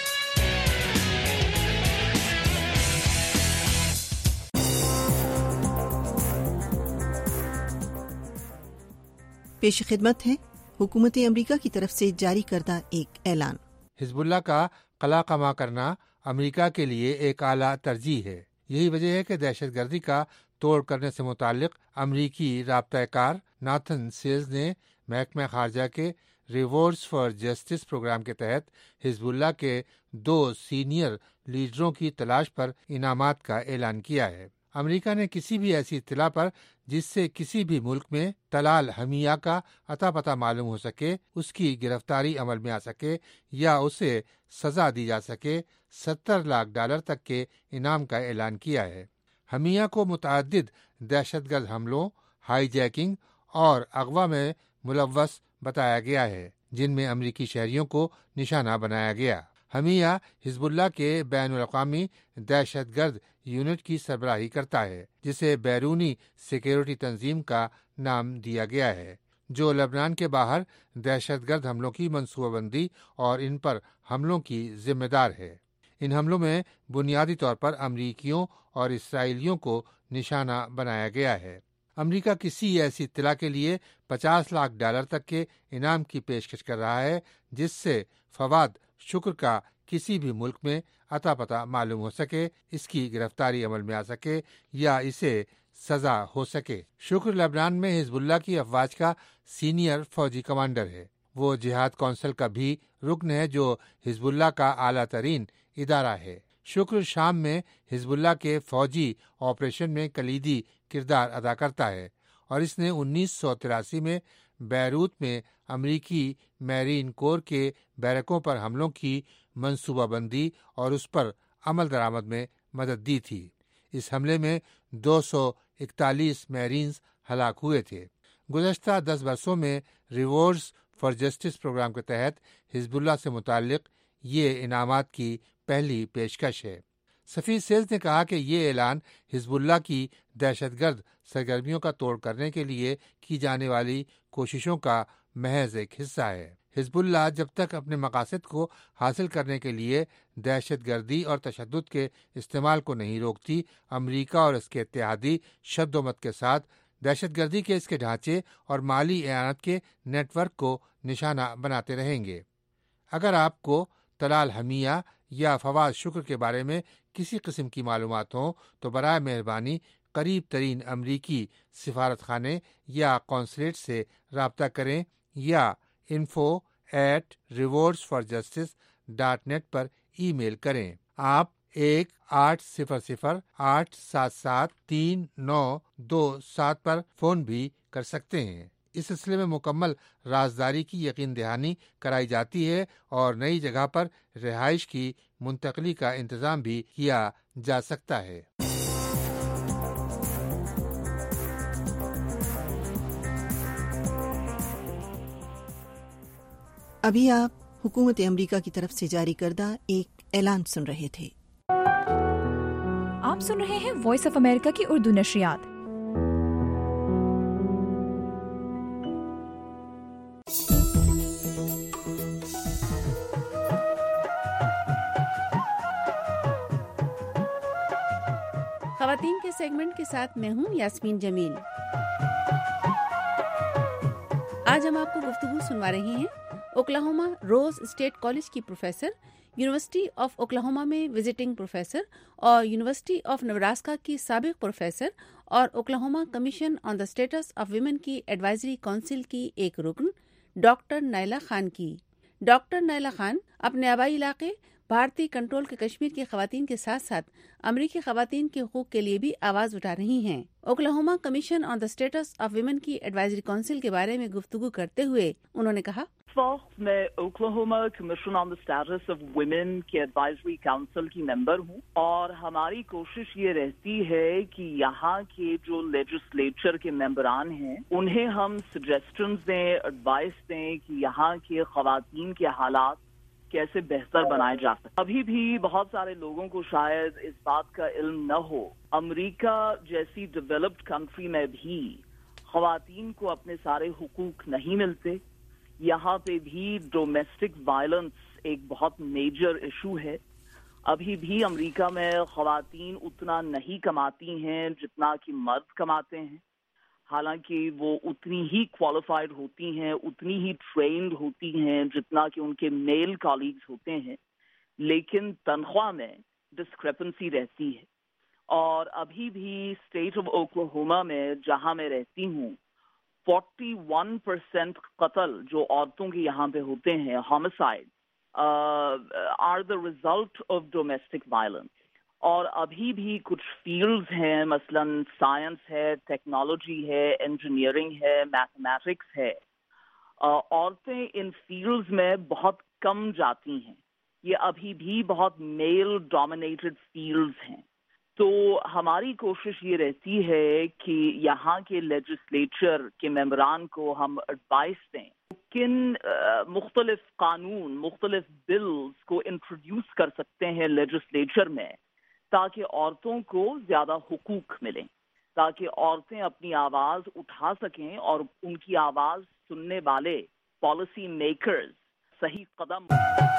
پیش خدمت ہے حکومت امریکہ کی طرف سے جاری کردہ ایک اعلان۔ حزب اللہ کا قلع قمع کرنا امریکہ کے لیے ایک اعلیٰ ترجیح ہے۔ یہی وجہ ہے کہ دہشت گردی کا توڑ کرنے سے متعلق امریکی رابطہ کار ناتھن سیلز نے محکمہ خارجہ کے ریوارڈز فار جسٹس پروگرام کے تحت حزب اللہ کے 2 سینئر لیڈروں کی تلاش پر انعامات کا اعلان کیا ہے۔ امریکہ نے کسی بھی ایسی اطلاع پر جس سے کسی بھی ملک میں طلال حمیہ کا اتا پتہ معلوم ہو سکے، اس کی گرفتاری عمل میں آ سکے یا اسے سزا دی جا سکے، $70 لاکھ تک کے انعام کا اعلان کیا ہے۔ حمیہ کو متعدد دہشت گرد حملوں، ہائی جیکنگ اور اغوا میں ملوث بتایا گیا ہے، جن میں امریکی شہریوں کو نشانہ بنایا گیا۔ حمیہ حزب اللہ کے بین الاقوامی دہشت گرد یونٹ کی سربراہی کرتا ہے، جسے بیرونی سیکیورٹی تنظیم کا نام دیا گیا ہے، جو لبنان کے باہر دہشت گرد حملوں کی منصوبہ بندی اور ان پر حملوں کی ذمہ دار ہے۔ ان حملوں میں بنیادی طور پر امریکیوں اور اسرائیلیوں کو نشانہ بنایا گیا ہے۔ امریکہ کسی ایسی اطلاع کے لیے $50 لاکھ تک کے انعام کی پیشکش کر رہا ہے، جس سے فواد شکر کا کسی بھی ملک میں اتا پتہ معلوم ہو سکے، اس کی گرفتاری عمل میں آ سکے یا اسے سزا ہو سکے۔ شکر لبنان میں حزب اللہ کی افواج کا سینئر فوجی کمانڈر ہے۔ وہ جہاد کونسل کا بھی رکن ہے، جو حزب اللہ کا اعلیٰ ترین ادارہ ہے۔ شکر شام میں حزب اللہ کے فوجی آپریشن میں کلیدی کردار ادا کرتا ہے اور اس نے 1983 میں بیروت میں امریکی میرین کور کے بیرکوں پر حملوں کی منصوبہ بندی اور اس پر عمل درآمد میں مدد دی تھی۔ اس حملے میں 241 میرینز ہلاک ہوئے تھے۔ گزشتہ 10 برسوں میں ریوارڈز فار جسٹس پروگرام کے تحت حزب اللہ سے متعلق یہ انعامات کی پہلی پیشکش ہے۔ سفیر سیلز نے کہا کہ یہ اعلان حزب اللہ کی دہشت گرد سرگرمیوں کا توڑ کرنے کے لیے کی جانے والی کوششوں کا محض ایک حصہ ہے۔ حزب اللہ جب تک اپنے مقاصد کو حاصل کرنے کے لیے دہشت گردی اور تشدد کے استعمال کو نہیں روکتی، امریکہ اور اس کے اتحادی شد و مت کے ساتھ دہشت گردی کے اس کے ڈھانچے اور مالی اعانت کے نیٹ ورک کو نشانہ بناتے رہیں گے۔ اگر آپ کو طلال حمیہ یا فواز شکر کے بارے میں کسی قسم کی معلومات ہوں تو برائے مہربانی قریب ترین امریکی سفارت خانے یا قونصلیٹ سے رابطہ کریں یا info@rewardsforjustice.net پر ای میل کریں۔ آپ 1-800-877-3927 پر فون بھی کر سکتے ہیں۔ اس سلسلے میں مکمل رازداری کی یقین دہانی کرائی جاتی ہے اور نئی جگہ پر رہائش کی منتقلی کا انتظام بھی کیا جا سکتا ہے۔ ابھی آپ حکومت امریکہ کی طرف سے جاری کردہ ایک اعلان سن رہے تھے۔ آپ سن رہے ہیں وائس آف امریکہ کی اردو نشریات۔ خواتین کے سیگمنٹ کے ساتھ میں ہوں یاسمین جمیل۔ آج ہم آپ کو گفتگو سنوا رہے ہیں اوکلاہوما روز اسٹیٹ کالج کی پروفیسر، یونیورسٹی آف اوکلاہوما میں وزٹنگ پروفیسر اور یونیورسٹی آف نیبراسکا کی سابق پروفیسر اور Oklahoma commission on the status of women کی ایڈوائزری کونسل کی ایک رکن ڈاکٹر نائلہ خان کی۔ ڈاکٹر نائلہ خان اپنے آبائی علاقے भारतीय कंट्रोल के कश्मीर की खवातीन के साथ साथ अमरीकी खवातीन के हुकूक के लिए भी आवाज उठा रही हैं। Oklahoma commission on the status of women की एडवाइजरी काउंसिल के बारे में गुफ्तगू करते हुए उन्होंने कहा, मैं Oklahoma commission on the status of women के एडवाइजरी काउंसिल की मेंबर हूँ और हमारी कोशिश ये रहती है कि यहाँ के जो लेजिस्लेचर के मेंबरान हैं उन्हें हम सजेशंस दें, एडवाइस दें कि यहाँ के खवातीन के हालात कैसे बेहतर बनाए जा सकते। अभी भी बहुत सारे लोगों को शायद इस बात का इल्म न हो, अमेरिका जैसी डेवलप्ड कंट्री में भी खवातीन को अपने सारे हुकूक नहीं मिलते। यहाँ पे भी डोमेस्टिक वायलेंस एक बहुत मेजर इशू है। अभी भी अमेरिका में खवातीन उतना नहीं कमाती हैं जितना कि मर्द कमाते हैं, हालांकि वो उतनी ही क्वालिफाइड होती हैं, उतनी ही ट्रेंड होती हैं जितना कि उनके मेल कॉलीग्स होते हैं, लेकिन तनख्वाह में डिस्क्रिपेंसी रहती है। और अभी भी स्टेट ऑफ ओक्लाहोमा में जहां मैं रहती हूँ 41% कत्ल जो औरतों के यहाँ पे होते हैं, homicide, are the result of domestic violence. और अभी भी कुछ फील्ड्स हैं, मसलन साइंस है, टेक्नोलॉजी है, इंजीनियरिंग है, मैथमेटिक्स है, औरतें इन फील्ड्स में बहुत कम जाती हैं। ये अभी भी बहुत मेल डोमिनेटेड फील्ड्स हैं। तो हमारी कोशिश ये रहती है कि यहाँ के लेजिस्लेचर के मेंबरान को हम एडवाइस दें किन मुख्तलिफ कानून, मुख्तलिफ बिल्स को इंट्रोड्यूस कर सकते हैं लेजिस्लेचर में ताकि औरतों को ज्यादा हुकूक मिलें, ताकि औरतें अपनी आवाज उठा सकें और उनकी आवाज सुनने वाले पॉलिसी मेकर्स सही कदम।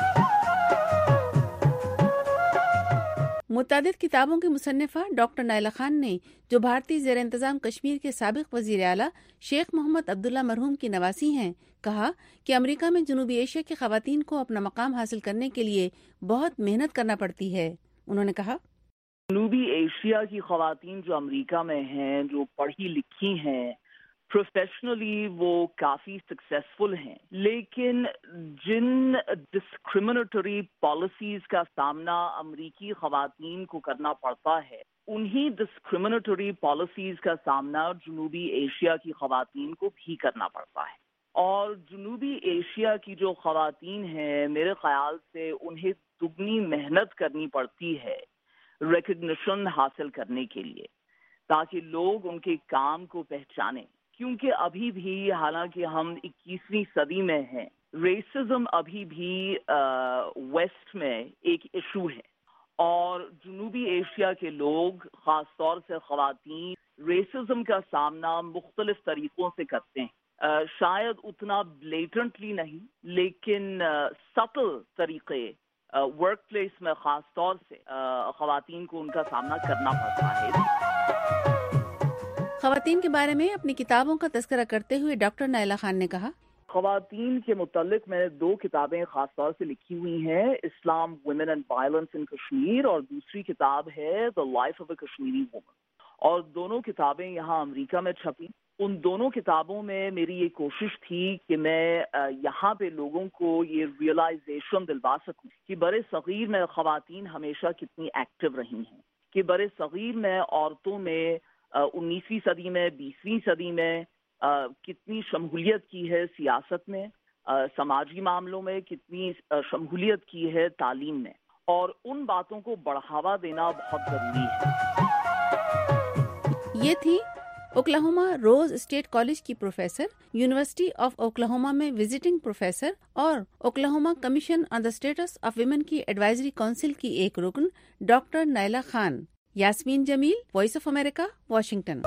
मुतादिद किताबों की मुसन्निफा डॉक्टर नायला खान ने, जो भारतीय ज़ेर इंतज़ाम कश्मीर के साबिक़ वज़ीर आला शेख मोहम्मद अब्दुल्ला मरहूम की नवासी हैं, कहा कि अमेरिका में जनूबी एशिया की ख़वातीन को अपना मकाम हासिल करने के लिए बहुत मेहनत करना पड़ती है। उन्होंने कहा, जनूबी एशिया की ख़वातीन जो अमेरिका में हैं, जो पढ़ी लिखी हैं, प्रोफेशनली वो काफी सक्सेसफुल हैं, लेकिन जिन डिस्क्रिमिनेटरी पॉलिसीज का सामना अमेरिकी ख़वातीन को करना पड़ता है, उन्हीं डिस्क्रिमिनेटरी पॉलिसीज का सामना जनूबी एशिया की ख़वातीन को भी करना पड़ता है। और जनूबी एशिया की जो ख़वातीन हैं, मेरे ख्याल से उन्हें दुगनी मेहनत करनी पड़ती है रिकग्निशन हासिल करने के लिए, ताकि लोग उनके काम को पहचानें। क्योंकि अभी भी, हालांकि हम 21वीं सदी में हैं, रेसिज्म अभी भी वेस्ट में एक इशू है और जनूबी एशिया के लोग, खास तौर से ख़वातीन, रेसिज्म का सामना मुख्तलिफ तरीक़ों से करते हैं। शायद उतना ब्लेटेंटली नहीं, लेकिन सटल तरीक़े वर्क प्लेस में खास तौर से ख़वातीन को उनका सामना करना पड़ता है। ख़वातीन के बारे में अपनी किताबों का तज़किरा करते हुए डॉक्टर नायला खान ने कहा, ख़वातीन के मुतालिक मैंने 2 किताबें खास तौर से लिखी हुई हैं, Islam, women and violence in Kashmir, और दूसरी किताब है the life of a Kashmiri woman. और दोनों किताबें यहाँ अमेरिका में छपी। उन दोनों किताबों में मेरी ये कोशिश थी कि मैं यहाँ पे लोगों को ये रियलाइजेशन दिलवा सकूं कि बड़े सगीर में ख़वातीन हमेशा कितनी एक्टिव रही हैं, कि बड़े सगीर में औरतों में 19वीं सदी में, 20वीं सदी में कितनी शमूलियत की है सियासत में, समाजी मामलों में कितनी शमूलियत की है तालीम में, और उन बातों को बढ़ावा देना बहुत ज़रूरी है। ये थी ओक्लाहोमा रोज स्टेट कॉलेज की प्रोफेसर, यूनिवर्सिटी ऑफ ओक्लाहोमा में विजिटिंग प्रोफेसर और Oklahoma commission on the status of women की एडवाइजरी काउंसिल की एक रुकन doctor Naila Khan. Yasmeen Jamil, voice of America, Washington.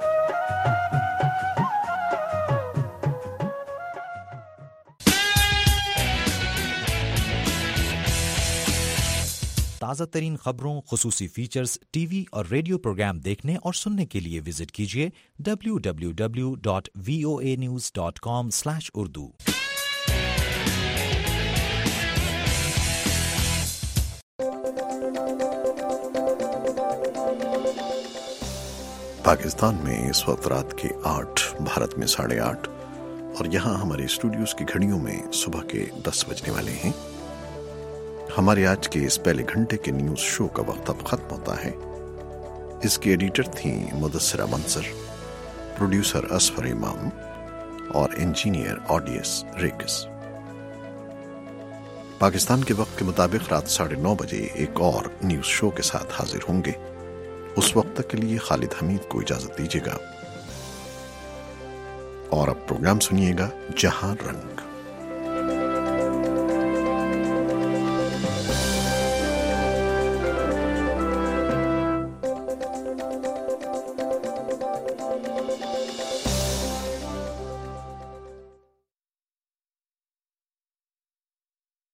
ताज़ा तरीन खबरों, खुसूसी फीचर्स, टीवी और रेडियो प्रोग्राम देखने और सुनने के लिए विजिट कीजिए www.voanews.com/urdu। पाकिस्तान में इस वक्त रात के 8, भारत में 8:30 और यहाँ हमारे स्टूडियोज की घड़ियों में सुबह के 10 बजने वाले हैं। ہمارے آج کے اس پہلے گھنٹے کے نیوز شو کا وقت اب ختم ہوتا ہے۔ اس کی ایڈیٹر تھیں مدثرہ منصر، پروڈیوسر اصفر امام اور انجینئر آڈیس ریکس۔ پاکستان کے وقت کے مطابق رات 9:30 بجے ایک اور نیوز شو کے ساتھ حاضر ہوں گے۔ اس وقت تک کے لیے خالد حمید کو اجازت دیجیے گا، اور اب پروگرام سنیے گا جہاں رنگ۔